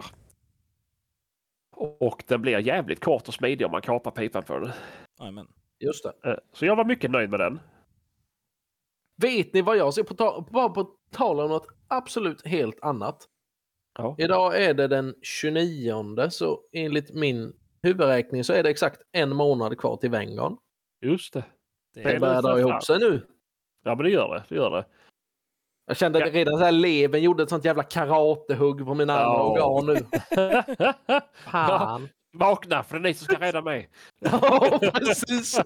Och den blir jävligt kort och smidig om man kapar pipan på den. Amen. Just det. Uh, så jag var mycket nöjd med den. Vet ni vad jag ser på, ta- bara på tal om något absolut helt annat? Ja. Idag är det den tjugonionde så enligt min huvudräkning så är det exakt en månad kvar till Vängarn. Just det. Det Det är börjar dra ihop sig nu. Ja men det gör det. det, gör det. Jag kände Ja. att redan så här levern gjorde ett sånt jävla karatehugg på mina andra Ja. organ nu. Fan. Vakna för det är ni som ska rädda mig. Ja, precis.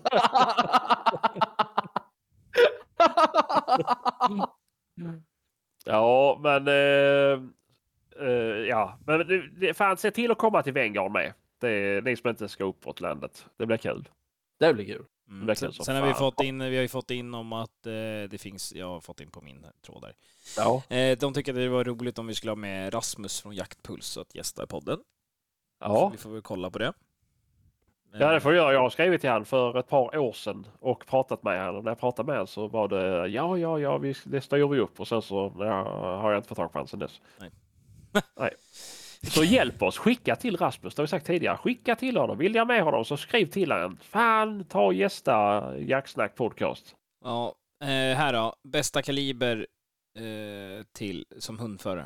Ja men uh, uh, ja men det, det, fan se till att komma till Vängarn med. Det är ni som inte ska uppåt landet. Det blir kul. Det blir kul. Mm. Det Sen, som sen har vi fan. fått in, vi har ju fått in om att eh, det finns, jag har fått in på min tråd där. Ja. Eh, de tycker att det var roligt om vi skulle ha med Rasmus från Jaktpuls att gästa i podden. Ja. Vi får väl kolla på det. Ja det får jag. Jag har skrivit till han för ett par år sedan och pratat med han. Och när jag pratade med han så var det ja, ja, ja, vi, det styr vi upp. Och sen så ja, har jag inte fått tag på han sedan dess. Nej. Nej. Så hjälp oss. Skicka till Rasmus. Det har vi sagt tidigare. Skicka till honom. Vill jag med honom så skriv till honom. Fan, ta och gästa Jaktsnack podcast. Ja, eh, här då. Bästa kaliber eh, till som hundförare.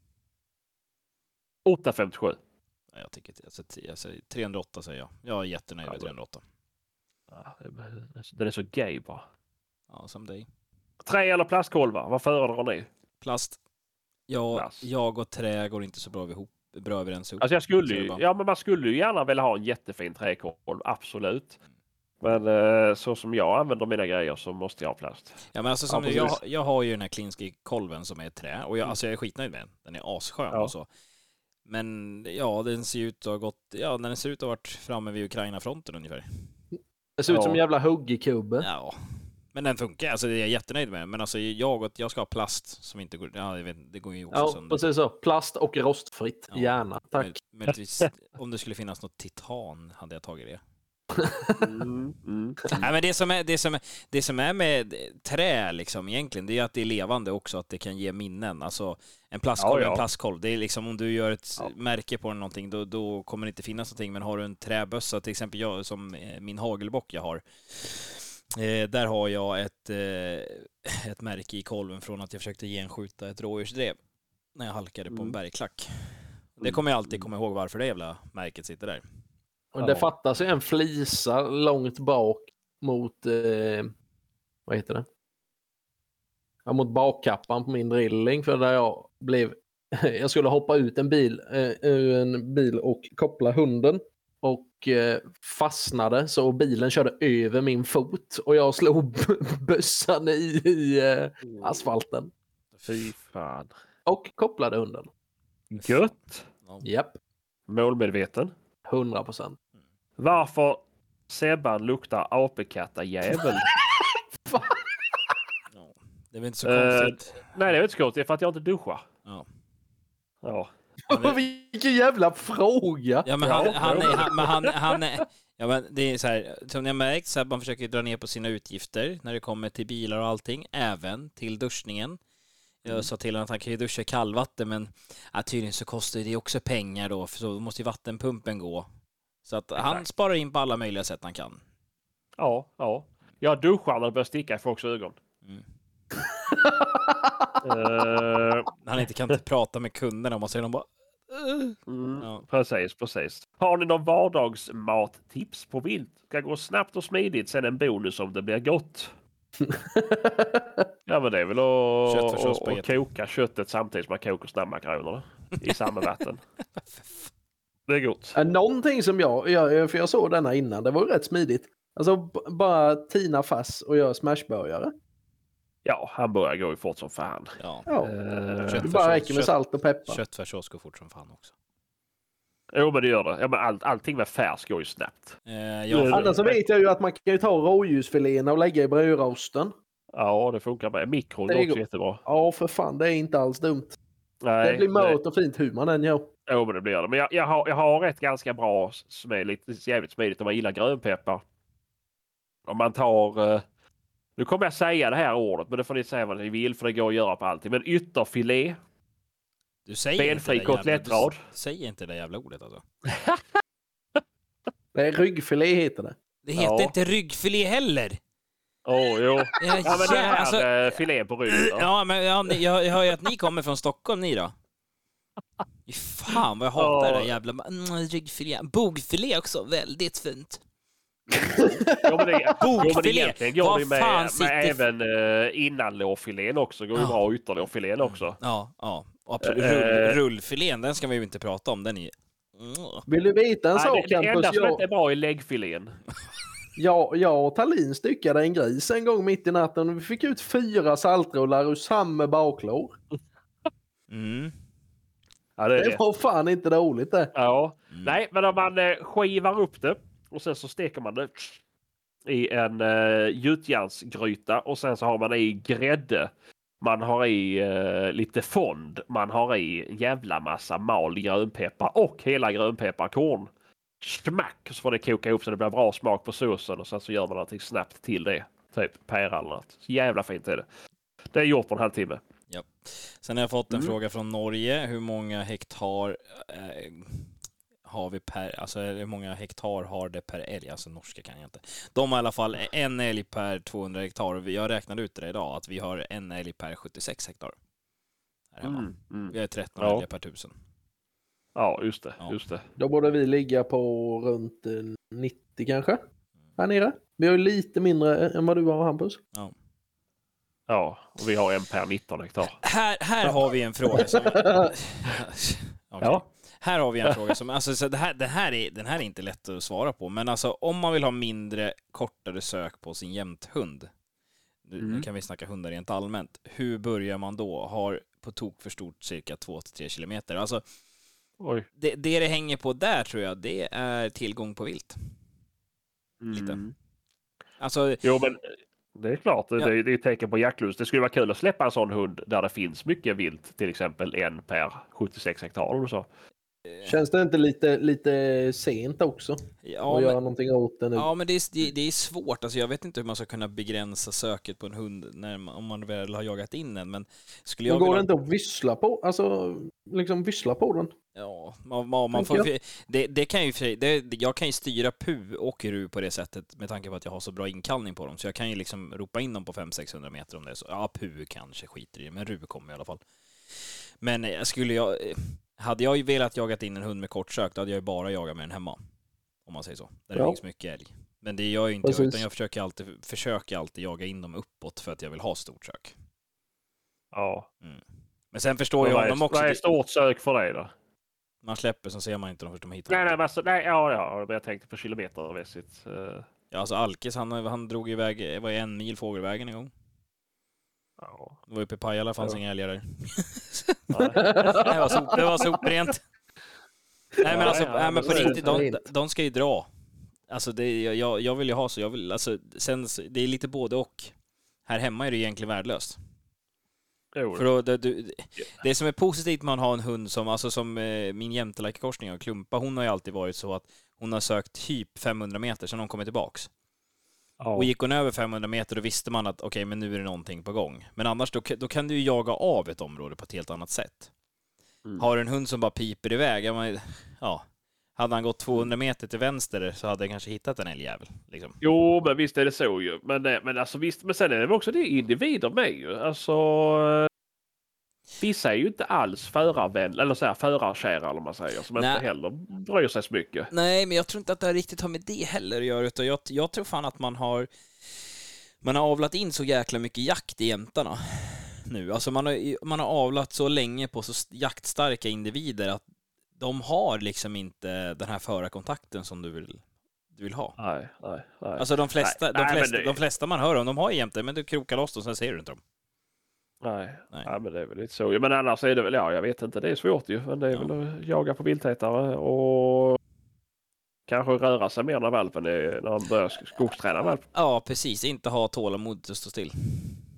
åtta femtiosju. Ja, jag tycker alltså, jag säger trehundraåtta säger jag. Jag är jättenöjd med trehundraåtta. Ja, den är så gay bara. Ja, som dig. Trä eller plastkolvar? Vad föredrar ni? Plast. Ja, Plast. jag och trä går inte så bra ihop. Bra överens ihop. Alltså jag skulle Så är ju, det bara. ja men man skulle ju gärna vilja ha en jättefin träkolv, absolut. Men eh, så som jag använder mina grejer så måste jag ha plast. Ja, men alltså som Ja, jag, precis. jag har ju den här Klinski-kolven som är trä och jag, Mm. alltså jag är skitnöjd med den. Den är asskön Ja. och så. Men ja, den ser ut att ha gått, ja, den ser ut att ha varit framme vid Ukraina-fronten ungefär. Det ser ut som en Ja. jävla huggikubbe. Ja, men den funkar, alltså det är jag jättenöjd med. Men alltså jag, och- jag ska ha plast som inte går, ja, jag vet, det går ju också Ja, sönder. precis så. Plast och rostfritt. Ja. Gärna. Tack. Möj- Möjligtvis, om det skulle finnas något titan hade jag tagit det. Mm, mm. Nej, men det som är, det som är, det som är med trä liksom egentligen, det är att det är levande också, att det kan ge minnen. Alltså en plastkolv Ja, är ja. en plastkolv. Det är liksom om du gör ett Ja. märke på någonting, då, då kommer det inte finnas någonting. Men har du en träbössa, till exempel jag som eh, min hagelbock jag har, eh, där har jag ett, eh, ett märke i kolven från att jag försökte genskjuta ett rådjursdrev när jag halkade på en Mm. bergklack. Det kommer jag alltid komma ihåg varför det jävla märket sitter där. Och det Ja. fattas ju en flisa långt bak mot, eh, vad heter det? Ja, mot bakkappan på min drilling för där jag blev, jag skulle hoppa ut en bil, eh, ur en bil och koppla hunden och eh, fastnade så bilen körde över min fot och jag slog bössan i, i eh, asfalten Fy fan. och kopplade hunden. Gött. Ja. Japp, Målmedveten. hundra procent. Varför Sebban luktar apekatta-jävel? Ja. Det är väl inte så Eh, konstigt. Nej det är inte så konstigt, det är för att jag inte duschar. Ja. Ja. Han är- Vilken jävla fråga! Ja, men Ja, han, han, jo. är, han, men han, han är... Ja, men det är så här, som ni har märkt så här, man försöker dra ner på sina utgifter när det kommer till bilar och allting, även till duschningen. Jag sa till honom att han kan ju duscha i kallvatten, men ja, tydligen så kostar det också pengar då, för så måste ju vattenpumpen gå. Så att han Exakt. sparar in på alla möjliga sätt han kan. Ja, ja. Jag duschar när det börjar sticka i folks ögon. Mm. Eh, Han inte kan inte prata med kunderna om man säger de bara... "Ugh." mm, Ja. Precis, precis. Har ni någon vardagsmattips på vilt? Ska gå snabbt och smidigt, sen en bonus om det blir gott. Ja men det är väl Kött, att, färssås, att, att spagetti. koka köttet samtidigt som man kokar snabbmakaronerna i samma vatten. Det är gott. Äh, Någonting som jag, jag, för jag såg denna innan, det var ju rätt smidigt. Alltså b- bara tina fass och göra smashburgare. Ja, hamburgare går ju fort som fan. Ja, Ja, Eh, det Köttfärssås, bara räcker med kött- salt och peppar. köttfärssås går fort som fan också. Jo men det gör det. Ja, men all, allting med färs går ju snabbt. Eh, jag, Annars så vet jag ju att man kan ju ta rådjursfiléerna och lägga i brödrosten. Ja, det funkar med. Mikron är också jättebra. Ja, för fan. Det är inte alls dumt. Nej, det blir mört och fint hur man än gör. Jo, men det blir det. Men jag, jag, har, jag har rätt ganska bra som är lite jävligt smidigt om man gillar grönpeppar. Om man tar... Uh, nu kommer jag säga det här ordet, men det får ni säga vad ni vill för det går att göra på allting. Men ytterfilé. Du säger benfri inte det kotlettrad. jävla, du säger inte det jävla ordet alltså. Det är ryggfilé heter det. Det heter Ja. inte ryggfilé heller. Åh, oh, jo. Det är, Ja, men det här alltså, äh, filén på ryggen. Då. Ja, men ja, ni, jag, jag hör ju att ni kommer från Stockholm, ni då. Fy fan vad jag hatar Ja. det jävla mm, ryggfilé. Bogfilé också, väldigt fint. Jo, men det, jo, men Bogfilé. egentligen går Vad det med, fan med sitter- även uh, innanlårfilén också. Går ju Ja. bra ytterlårfilén också. Ja, ja. Absolut. Eh, Rull, rullfilén, den ska vi ju inte prata om. Den är ju... Mm. Vill du veta en Nej, sak, det, det enda Campus? som Jag, inte är bra är läggfilén. jag, jag och Tallin styckade en gris en gång mitt i natten. Vi fick ut fyra saltrullar ur samma baklår. Mm. Ja, det är Det det. var fan inte dåligt det. Ja. Mm. Nej, men om man eh, skivar upp det och sen så steker man det i en eh, gjutjärnsgryta och sen så har man i grädde. Man har i eh, lite fond. Man har i en jävla massa mal grönpeppar och hela grönpepparkorn. Smack! Så får det koka ihop så det blir bra smak på såsen och sen så gör man någonting snabbt till det. Typ pära eller något. Så jävla fint är det. Det är gjort på en halvtimme. Ja. Sen har jag fått en Mm. fråga från Norge. Hur många hektar eh, har vi per, alltså hur många hektar har det per älg? Alltså norska kan jag inte. De har i alla fall en älg per tvåhundra hektar. Jag räknade ut det idag att vi har en älg per sjuttiosex hektar. Här hemma. Mm, mm. Vi har tretton Ja. älgar per tusen. Ja, just det. Ja. Just det. Då borde vi ligga på runt eh, nittio kanske. Här nere. Vi har ju lite mindre än vad du har, Hampus. Ja, och vi har en per nitton hektar. Här, här har vi en fråga som... Okej. Ja. Här har vi en fråga som, alltså så det här, det här är, den här är inte lätt att svara på, men alltså om man vill ha mindre, kortare sök på sin jämthund, nu, Mm. nu kan vi snacka hundar rent allmänt, hur börjar man då? Har på tok för stort cirka två till tre kilometer. Alltså Oj. det, det det hänger på där tror jag, det är tillgång på vilt. Lite. Mm. Alltså, Jo, men det är klart. Det, Ja. det är ett tecken på jaktlust. Det skulle vara kul att släppa en sån hund där det finns mycket vilt. Till exempel en per sjuttiosex hektar eller så. Känns det inte lite, lite sent också? ja, att göra men, någonting åt det nu? ja, men det är, det, det är svårt. Alltså, jag vet inte hur man ska kunna begränsa söket på en hund när man, om man väl har jagat in den, men skulle jag Men går det vilja... inte att vissla på? Alltså, liksom vissla på den? Ja, man, man, man Tänker får, det, det kan ju, för sig- det, jag kan ju styra pu och ru på det sättet med tanke på att jag har så bra inkallning på dem. Så jag kan ju liksom ropa in dem på fem till sexhundra meter om det är så. Ja, pu kanske skiter i det, men ru kommer i alla fall. Men eh, skulle jag, eh, hade jag ju velat jagat in en hund med kort sök, då hade jag ju bara jagat med den hemma. Om man säger så. Där det Ja. finns mycket älg. Men det gör jag ju inte jag, Precis. utan jag försöker alltid, försöker alltid jaga in dem uppåt för att jag vill ha stort sök. Ja. Men sen förstår Och jag vad, honom är, också. vad är stort sök för dig då? Man släpper så ser man inte dem först de hittar Nej, dem. nej, men alltså, nej, ja, ja, men jag tänkte på kilometermässigt. Uh, Ja, alltså Alkes, han, han drog iväg, var en mil fågelvägen en gång. ja. Det var uppe i Pajala, fanns Ja. inga älgar där. Nej. Det var, sop, det var soprent. Nej men alltså, Ja, ja, nej, men på så är det riktigt, de, fint. de ska ju dra. Alltså det, jag, jag vill ju ha så, jag vill, alltså, sen, det är lite både och. Här hemma är det egentligen värdelöst. Jo, För då, det, du, det som är positivt med att ha en hund som, alltså som eh, min jämtelikekorsning av Klumpa, hon har ju alltid varit så att hon har sökt typ femhundra meter sen hon kommer tillbaks. ja. Och gick hon över femhundra meter då visste man att okej, okay, men nu är det någonting på gång. Men annars då, då kan du ju jaga av ett område på ett helt annat sätt. Mm. Har du en hund som bara piper iväg, ja, man, ja. Hade han gått tvåhundra meter till vänster så hade han kanske hittat en älgjävel. Liksom. Jo, men visst är det så ju. Men, eh, men, alltså, visst, men sen är det också det individer med ju. Alltså, eh, vissa är ju inte alls förarvänliga, eller så här, förarkära eller man säger, som Nej. inte heller bryr sig så mycket. Nej, men jag tror inte att det riktigt har med det heller att göra, utan jag, jag tror fan att man har man har avlat in så jäkla mycket jakt i jämtarna nu. Alltså man har, man har avlat så länge på så jaktstarka individer att de har liksom inte den här förarkontakten som du vill, du vill ha. Nej, nej, nej. Alltså de flesta, Nej, de, nej, flesta, men det- de flesta man hör om, de har jämte, men du krokar loss dem, sen ser du inte dem. Nej, Nej. nej, men det är väl lite så. Men annars är det väl, ja, jag vet inte, det är svårt ju. Men det är Ja. väl att jaga på viltätare och kanske röra sig mer när valpen är, när man börjar sk- skogsträna valp. Ja, precis. Inte ha tålamod att stå still.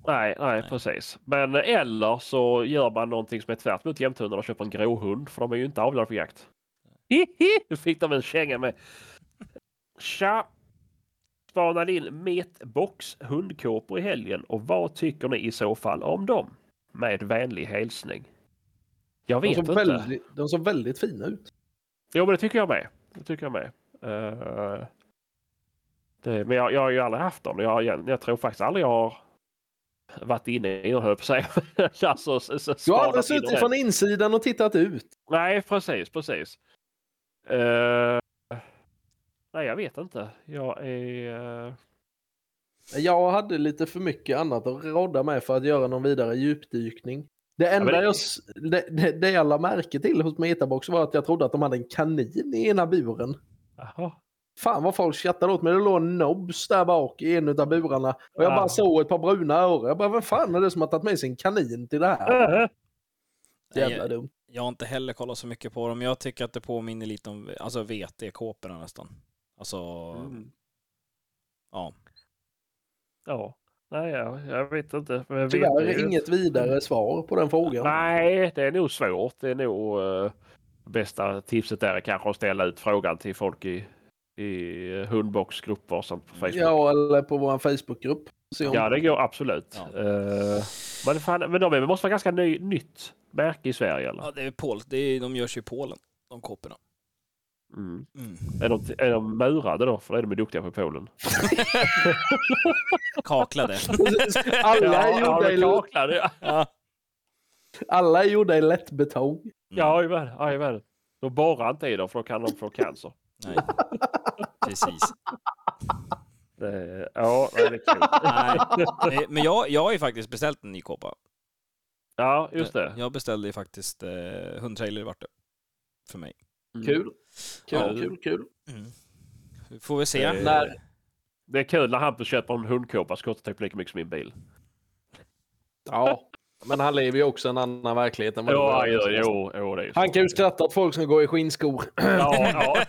Nej, nej, nej, precis. Men eller så gör man någonting som är tvärt mot jämthundar och köper en gråhund. För de är ju inte avlade på jakt. Hihi! Nu fick de en känga med. Tja! Spanade in Metbox hundkåpor i helgen. Och vad tycker ni i så fall om dem? Med vänlig hälsning. Jag vet De såg, inte. väldigt, de såg väldigt fina ut. Jo, men det tycker jag med. Det tycker jag med. Uh, det, men jag, jag har ju aldrig haft dem. Jag, jag, jag tror faktiskt aldrig jag har varit inne i dem, höll på sig. alltså, så, så Du har aldrig suttit från insidan och tittat ut. Nej, precis, precis. Uh, nej, jag vet inte. Jag är... Uh... Jag hade lite för mycket annat att rodda med för att göra någon vidare djupdykning. Det enda ja, det... jag, det, det, det jag la märke till hos Metabox var att jag trodde att de hade en kanin i ena buren. Aha. Fan vad folk skrattade åt mig. Det låg en nobs där bak i en av burarna. Och jag ja. bara såg ett par bruna öron. Jag bara, vad fan är det som har tagit med sin kanin till det här? Uh-huh. Jävla jag, dumt. Jag har inte heller kollat så mycket på dem. Jag tycker att det påminner lite om alltså V T-kåporna nästan. Alltså, mm. ja. Ja. Nej, jag, jag vet inte. Jag Tyvärr vet inget vidare svar på den frågan. Nej, det är nog svårt. Det är nog uh, bästa tipset där är kanske att ställa ut frågan till folk i, i hundboxgrupper som på Facebook. Ja, eller på vår Facebookgrupp. Ja, det går absolut. Ja. Uh, men, fan, men de måste vara ganska ny, nytt märke i Sverige, eller? Ja, det är Pol. Det är, de görs ju i Polen, de kåporna. Mm. Mm. Är, de, är de murade då? För är de är duktiga på Polen. Kaklade. Alla är ja, gjorda ja, i, kaklade, ja. alla är gjorda i lättbetong. Mm. Ja, ja, ja. De borrar inte i dem för då kan de få cancer. Nej, precis. Det, ja, det är kul. Nej, men jag, jag har ju faktiskt beställt en ny kåpa. Ja, just det. Jag beställde ju faktiskt eh, hundtrailer vart det. För mig. Mm. Kul. Kul, Ja. kul, kul. Mm. Vi får vi se. Eh, När, Det är kul när Hampus köper en hundkåpa så kostar typ lika mycket som min bil. ja, men han lever ju också en annan verklighet än vad Jo, du jo, gör. jo, jo, det är ju så. Han kan ju skratta åt folk som går i skinnskor. Ja, ja.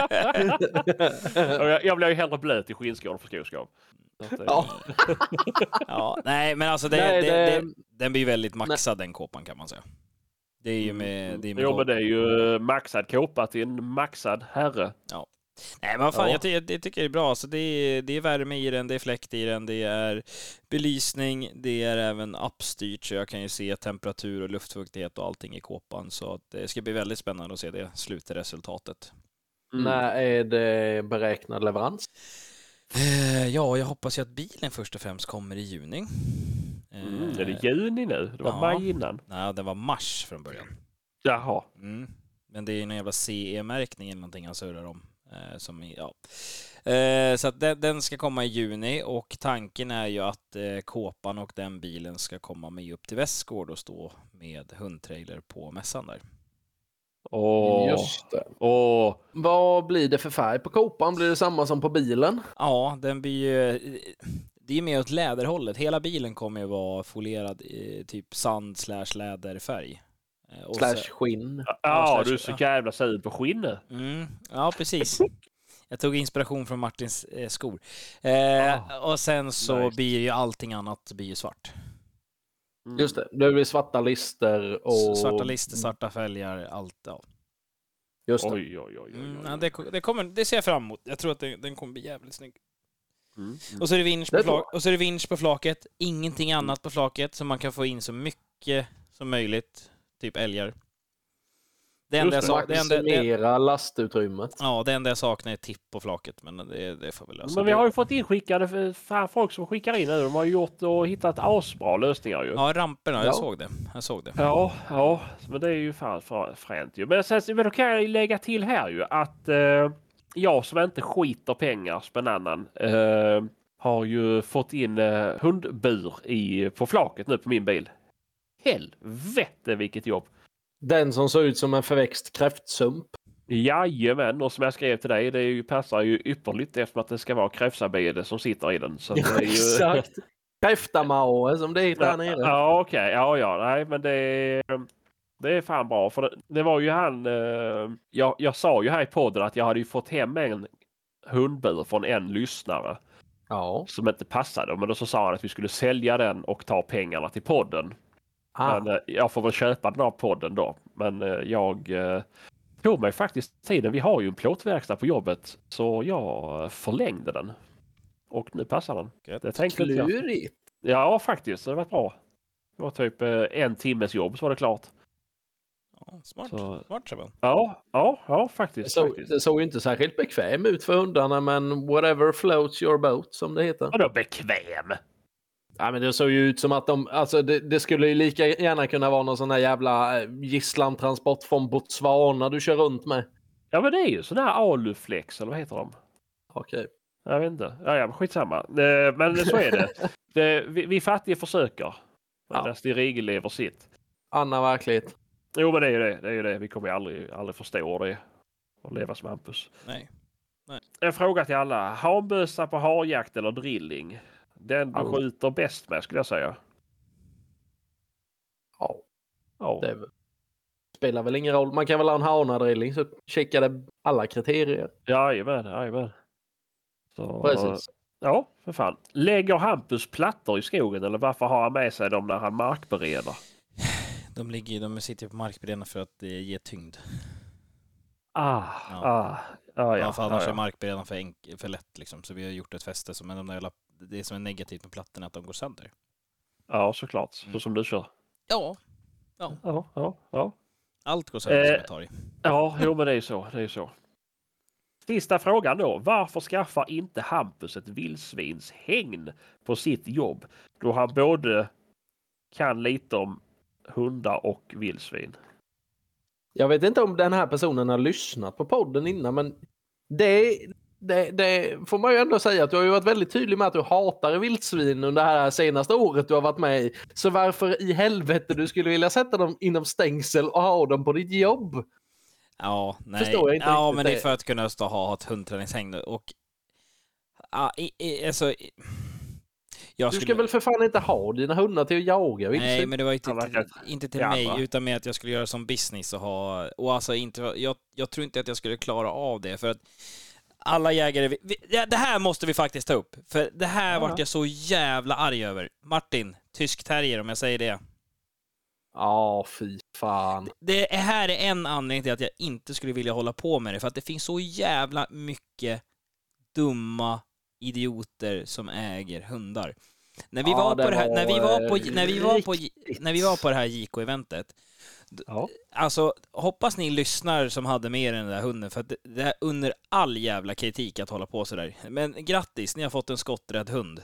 Och jag, jag blir ju hellre blöt i skinnskål för skoskav. Ja. Ja, nej, men alltså det, Nej, det, det- det, den blir ju väldigt maxad den kåpan kan man säga. Det är ju med... Det är med Jo, men det är ju maxad kåpa till en maxad herre. Nej, men vad fan, Ja. jag, ty jag tycker det är bra. Alltså, det, är, det är värme i den, det är fläkt i den, det är belysning, det är även appstyrt så jag kan ju se temperatur och luftfuktighet och allting i kåpan. Så att det ska bli väldigt spännande att se det slutresultatet. Mm. När är det beräknad leverans? Eh, ja, jag hoppas ju att bilen först och främst kommer i juni. Eh, Mm, är det juni nu? Det var ja. maj innan. Nej, det var mars från början. Jaha. Mm. Men det är ju någon jävla C E-märkning eller någonting han surrar om. Eh, som, ja. eh, så att den, den ska komma i juni och tanken är ju att eh, kåpan och den bilen ska komma med upp till Västgård och stå med hundtrailer på mässan där. Åh. Just det. Åh. Vad blir det för färg på kåpan? Blir det samma som på bilen? Ja, den blir ju... Det är mer åt läderhållet. Hela bilen kommer ju vara folierad i typ sand slash läderfärg. Eh, och Slash så- skinn. Ja, Ja, du är så jävla sur på skinnet. Mm, ja, precis. Jag tog inspiration från Martins eh, skor. Eh, och sen så nice. blir ju allting annat blir ju svart. Mm. Just det. Det blir svarta lister och... Svarta lister, svarta fälgar, allt. Ja. Just det. Oj, oj, oj, oj, Mm, oj. ja, det, det, kommer, det ser jag fram emot. Jag tror att det, den kommer bli jävligt snygg. Mm. Mm. Och så är det vinsch på, Det tror flak, och så är det vinsch på flaket. Ingenting annat på flaket så man kan få in så mycket som möjligt. Typ älgar. Det enda, jag, Just sa, det, enda, det, Maximera lastutrymmet. ja, det enda jag saknar är tipp på flaket. Men det, det får vi lösa. Men vi har ju fått inskickade för fan, folk som skickar in nu. De har ju gjort och hittat asbra lösningar ju. Ja, ramperna. Ja. Jag såg det. Jag såg det. Ja, ja, men det är ju fan för- fränt ju. Men, sen, men då kan jag lägga till här ju att eh, jag som inte skiter pengar spännande eh, har ju fått in eh, hundbur i, på flaket nu på min bil. Helvete vilket jobb! Den som ser ut som en förväxt kräftsump. Jajamän, och som jag skrev till dig, det är ju, passar ju ypperligt eftersom att det ska vara kräftsarbete som sitter i den. Så det är ju... Exakt. Kräftamaue som det heter här nere. Ja, okej. Okay. Ja, ja. Nej, men det är, det är fan bra. För det, det var ju han... Eh, jag, jag sa ju här i podden att jag hade ju fått hem en hundbur från en lyssnare. Ja. som inte passade. Men då så sa han att vi skulle sälja den och ta pengarna till podden. Ah. Men eh, jag får väl köpa den av podden då. Men eh, jag eh, tog mig faktiskt tiden. Vi har ju en plåtverkstad på jobbet. Så jag förlängde den. Och nu passar den. Gött. Det tänkte inte jag. Klurigt. Ja, faktiskt. Det var bra. Det var typ eh, en timmes jobb så var det klart. Ja, smart. Så- Smart Sebben. Ja, ja, ja faktiskt. Det såg, faktiskt. det såg ju inte särskilt bekväm ut för hundarna, men whatever floats your boat, som det heter. Vadå bekväm? Ja, men det såg ju ut som att de, alltså det, det skulle ju lika gärna kunna vara någon sån där jävla eh, gisslantransport från Botswana du kör runt med. Ja, men det är ju sån här aluflex, eller vad heter de? Okej. Jag vet inte. Ja, ja, men skitsamma. Eh, Men så är det. det vi, vi fattiga försöker. Men Ja. Stig Riegel lever sitt. Annan verklighet. Jo, men det är ju det. Det är ju det. Vi kommer ju aldrig, aldrig förstå det. Och leva som Hampus. Nej. En fråga till alla. Hanbössa på harjakt eller drilling? Den du Ja. skjuter bäst med, skulle jag säga. Ja, Ja. det är väl- spelar väl ingen roll. Man kan väl ha en hanadrilling så checkar det alla kriterier. Jajamän, jajamän. Så, Precis. ja, för fan. Lägger Hampus plattor i skogen eller varför har han med sig dem när han markbereder? De, ligger, de sitter på markberedna för att eh, ge tyngd. Ah, Ja. ah, ah, ja. Ja, för annars ja, är ja. markberedaren för, enk- för lätt liksom. Så vi har gjort ett fäste som är de där jävla, det som är negativt med plattorna, att de går sönder. ja, såklart. Så Mm. som du kör. Ja, Ja, ja, ja. allt går sönder Eh. som jag tar i. Ja, jo, men det är så. Det är så. Sista frågan då. Varför skaffar inte Hampus ett vildsvinshägn på sitt jobb? Då han både kan lite om hundar och vildsvin. Jag vet inte om den här personen har lyssnat på podden innan, men det, det, det får man ju ändå säga att du har ju varit väldigt tydlig med att du hatar vildsvin under det här senaste året du har varit med i. Så varför i helvete du skulle vilja sätta dem inom stängsel och ha dem på ditt jobb? Ja, nej. Förstår jag inte ja, riktigt men det är det. för att kunna stå, ha ett hundträningshägn. Och ja, i, i, alltså, i, jag Du skulle, ska väl för fan inte ha dina hundar till att jaga vildsvin? nej, men det var inte, Han verkar- inte, inte till det mig, andra. utan med att jag skulle göra som business och ha, och alltså inte, jag, jag tror inte att jag skulle klara av det, för att alla jägare, vi, vi, ja, det här måste vi faktiskt ta upp, för det här Ja. vart jag så jävla arg över. Martin, tysk terrier, om jag säger det. Ja, fy fan. Det är här är en anledning till att jag inte skulle vilja hålla på med det, för att det finns så jävla mycket dumma idioter som äger hundar. När vi Ja, var det på det här, var, när vi var på, eh, när vi var på, riktigt. när vi var på det här J K-eventet, Ja. alltså hoppas ni lyssnar som hade med er den där hunden, för att det, det är under all jävla kritik att hålla på sådär. Men grattis, ni har fått en skotträdd hund.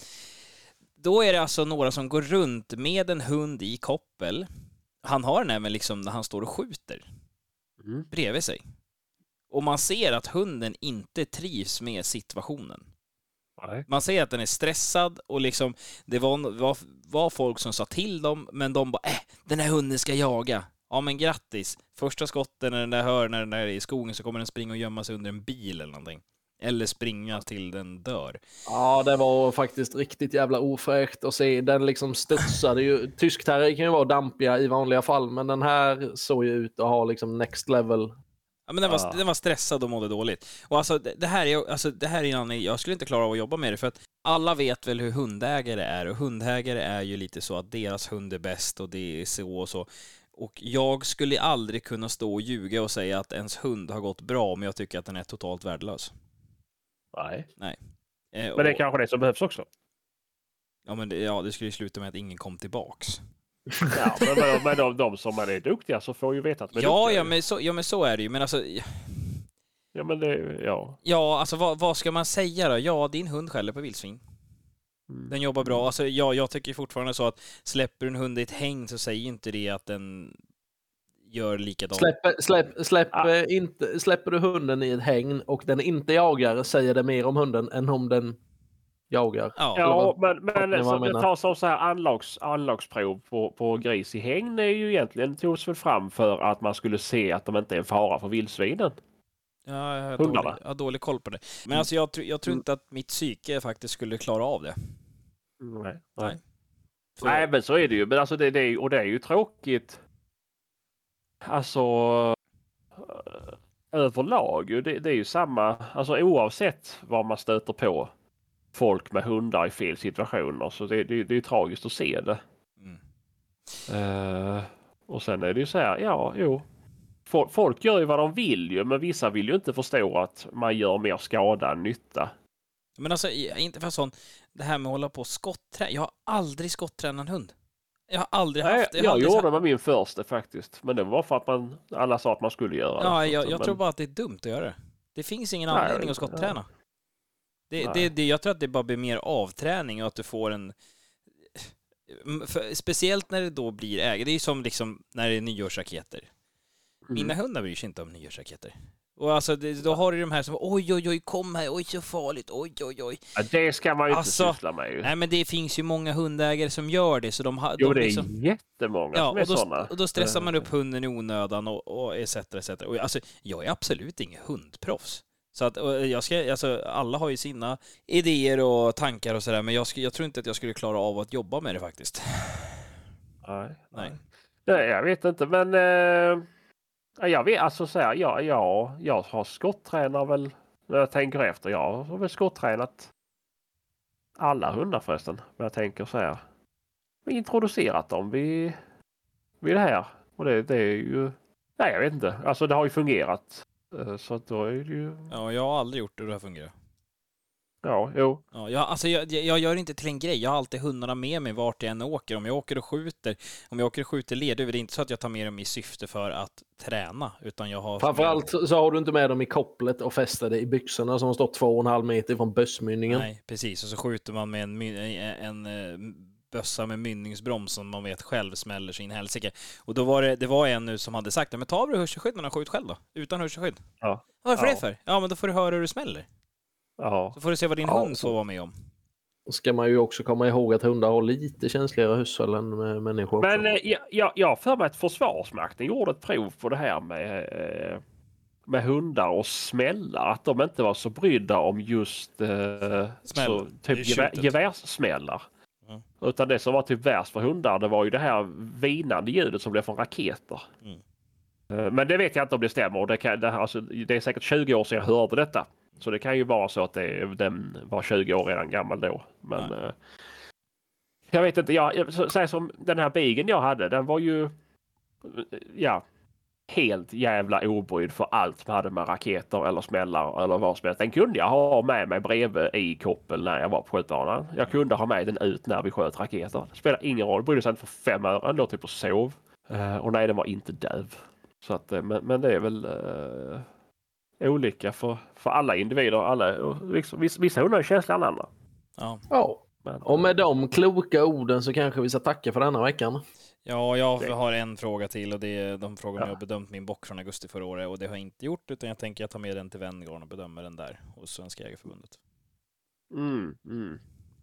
Då är det alltså några som går runt med en hund i koppel. Han har den även liksom när han står och skjuter Mm. bredvid sig. Och man ser att hunden inte trivs med situationen. Nej. Man ser att den är stressad och liksom det var, var, var folk som sa till dem, men de bara äh, den här hunden ska jaga. Ja, men grattis. Första skotten när den där hör när den där är i skogen, så kommer den springa och gömma sig under en bil eller någonting. Eller springa till den dör. Ja, det var faktiskt riktigt jävla ofräscht att se. Den liksom studsade ju. Tyskterrier kan ju vara dampiga i vanliga fall, men den här såg ju ut att ha liksom next level. Ja, men den var, Ja. den var stressad och mådde dåligt. Och alltså det, det här är alltså det här är en anledning, jag skulle inte klara av att jobba med det, för att alla vet väl hur hundägare är, och hundägare är ju lite så att deras hund är bäst och det är så och så. Och jag skulle aldrig kunna stå och ljuga och säga att ens hund har gått bra om jag tycker att den är totalt värdelös. Nej. Eh, Men det är och, kanske det som behövs också. ja, men det, ja, det skulle ju sluta med att ingen kom tillbaks. Ja, men men, men de, de som är duktiga så får ju veta att de är Ja, duktiga. ja, men så, ja, men så är det ju. Men alltså, Ja, men det, ja. ja, alltså vad, vad ska man säga då? Ja, din hund skäller på vildsvin. Mm. Den jobbar bra. Alltså, ja, jag tycker fortfarande så att släpper en hund i ett häng så säger inte det att den gör likadant. Släpper, släpp, släpp, Ah. eh, inte, släpper du hunden i ett häng och den inte jagar, säger det mer om hunden än om den jagar. Ja, Ja, men, Fattar ni men vad så, jag det menar? tar som så här anlags, anlagsprov på, på gris i hägn är ju egentligen togs väl fram för att man skulle se att de inte är en fara för vildsvinen. ja, jag har Hundarna. dålig, jag har dålig koll på det. Men alltså, jag, tr- jag tror inte att mitt psyke faktiskt skulle klara av det. Nej, Nej. För- Nej, men så är det ju. Men alltså det, det är, och det är ju tråkigt. Alltså eh, överlag. ju. Det, det är ju samma, alltså oavsett vad man stöter på folk med hundar i fel situationer. Så det, det, det är tragiskt att se det. Mm. Uh, och sen är det ju så här, ja, jo. Folk gör ju vad de vill ju, men vissa vill ju inte förstå att man gör mer skada än nytta. Men alltså, inte för sån, det här med att hålla på och skottträna. Jag har aldrig skotttränat en hund. Jag har aldrig Nej, haft... Jag, jag jag gjorde det med min första faktiskt. Men det var för att man, alla sa att man skulle göra ja, det. jag, jag men... tror bara att det är dumt att göra det. Det finns ingen Nej, anledning att skottträna. Det, det, det, jag tror att det bara blir mer avträning och att du får en... För, speciellt när det då blir ägare. Det är ju som liksom när det är nyårsraketer. Mina mm. hundar bryr sig inte om nyårsraketer. Och alltså, det, då har du de här som oj, oj, oj, kom här, oj, så farligt, oj, oj, oj. Ja, det ska man ju alltså, inte syssla med ju. Nej, men det finns ju många hundägare som gör det. Så de har, jo, de det är liksom, jättemånga ja, som är och då, sådana. och då stressar man upp hunden i onödan och, och et cetera, et cetera. Och alltså, jag är absolut ingen hundproffs. Så att, jag ska, alltså, alla har ju sina idéer och tankar och sådär, men jag, ska, jag tror inte att jag skulle klara av att jobba med det faktiskt. Nej, nej. nej jag vet inte, men eh, jag vet, alltså så här, ja, ja, jag har skotttränat väl, när jag tänker efter, jag har väl skotttränat alla hundar förresten, men jag tänker så här, vi introducerat dem vid, vid det här, och det, det är ju, nej jag vet inte, alltså det har ju fungerat. Så då är det ju... Ja, jag har aldrig gjort det och det har fungerat. Ja, jo. Ja, jag, alltså jag, jag gör inte till en grej. Jag har alltid hundarna med mig vart jag än åker. Om jag åker och skjuter, om jag åker och skjuter lerduvor, det är inte så att jag tar med dem i syfte för att träna, utan jag har... Framförallt så har du inte med dem i kopplet och fäster det i byxorna som står två och en halv meter från bössmynningen. Nej, precis. Och så skjuter man med en, en, en bössa med mynningsbroms som man vet själv smäller sin helsike. Och då var det, det var en nu som hade sagt, men ta av dig hörselskydd när du skjuter själv då, utan hörselskydd. Ja. Varför ja. det för? Ja, men då får du höra hur du smäller. Ja. Så får du se vad din ja, hund får vara med om. Då ska man ju också komma ihåg att hundar har lite känsligare hörsel än människor också. Men jag, jag, jag för mig att Försvarsmakten gjorde ett prov på det här med, med hundar och smällar. Att de inte var så brydda om just eh, så, typ gevär, gevärssmällar. Mm. Utan det som var typ värst för hundar, det var ju det här vinande ljudet som blev från raketer. Mm. Men det vet jag inte om det stämmer. Det, kan, det, alltså, det är säkert tjugo år sedan jag hörde detta. Så det kan ju vara så att det, den var tjugo år redan gammal då. Men eh, jag vet inte. Jag, så, så som den här bigen jag hade, den var ju ja, helt jävla obrydd för allt som hade med raketer eller smällar eller vad som helst. Den kunde jag ha med mig bredvid i koppel när jag var på skjutbanan. Jag kunde ha med den ut när vi sköt raketer. Det spelar ingen roll. Brydde sig inte för fem öre. Den låg typ och sov. Uh, och nej, den var inte döv. Så att, men, men det är väl uh, olika för, för alla individer. Alla, liksom, vissa, vissa hundar är känsliga än andra. Ja. Ja. Men, och med de kloka orden så kanske vi ska tacka för denna veckan. Ja, jag har en fråga till och det är de frågorna ja. jag har bedömt min bock från augusti förra året och det har jag inte gjort utan jag tänker att ta med den till Venngarn och bedöma den där hos Svenska Jägareförbundet. Mm, mm.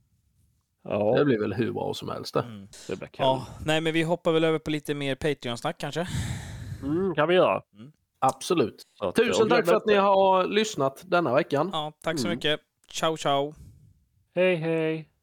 Ja. Det blir väl hur bra som helst det. Mm. Det blir ja, nej men vi hoppar väl över på lite mer Patreon-snack kanske. Mm, kan vi göra. Mm. Absolut. Att, Tusen tack för att ni har lyssnat denna veckan. Ja, tack så mm. mycket. Ciao, ciao. Hej, hej.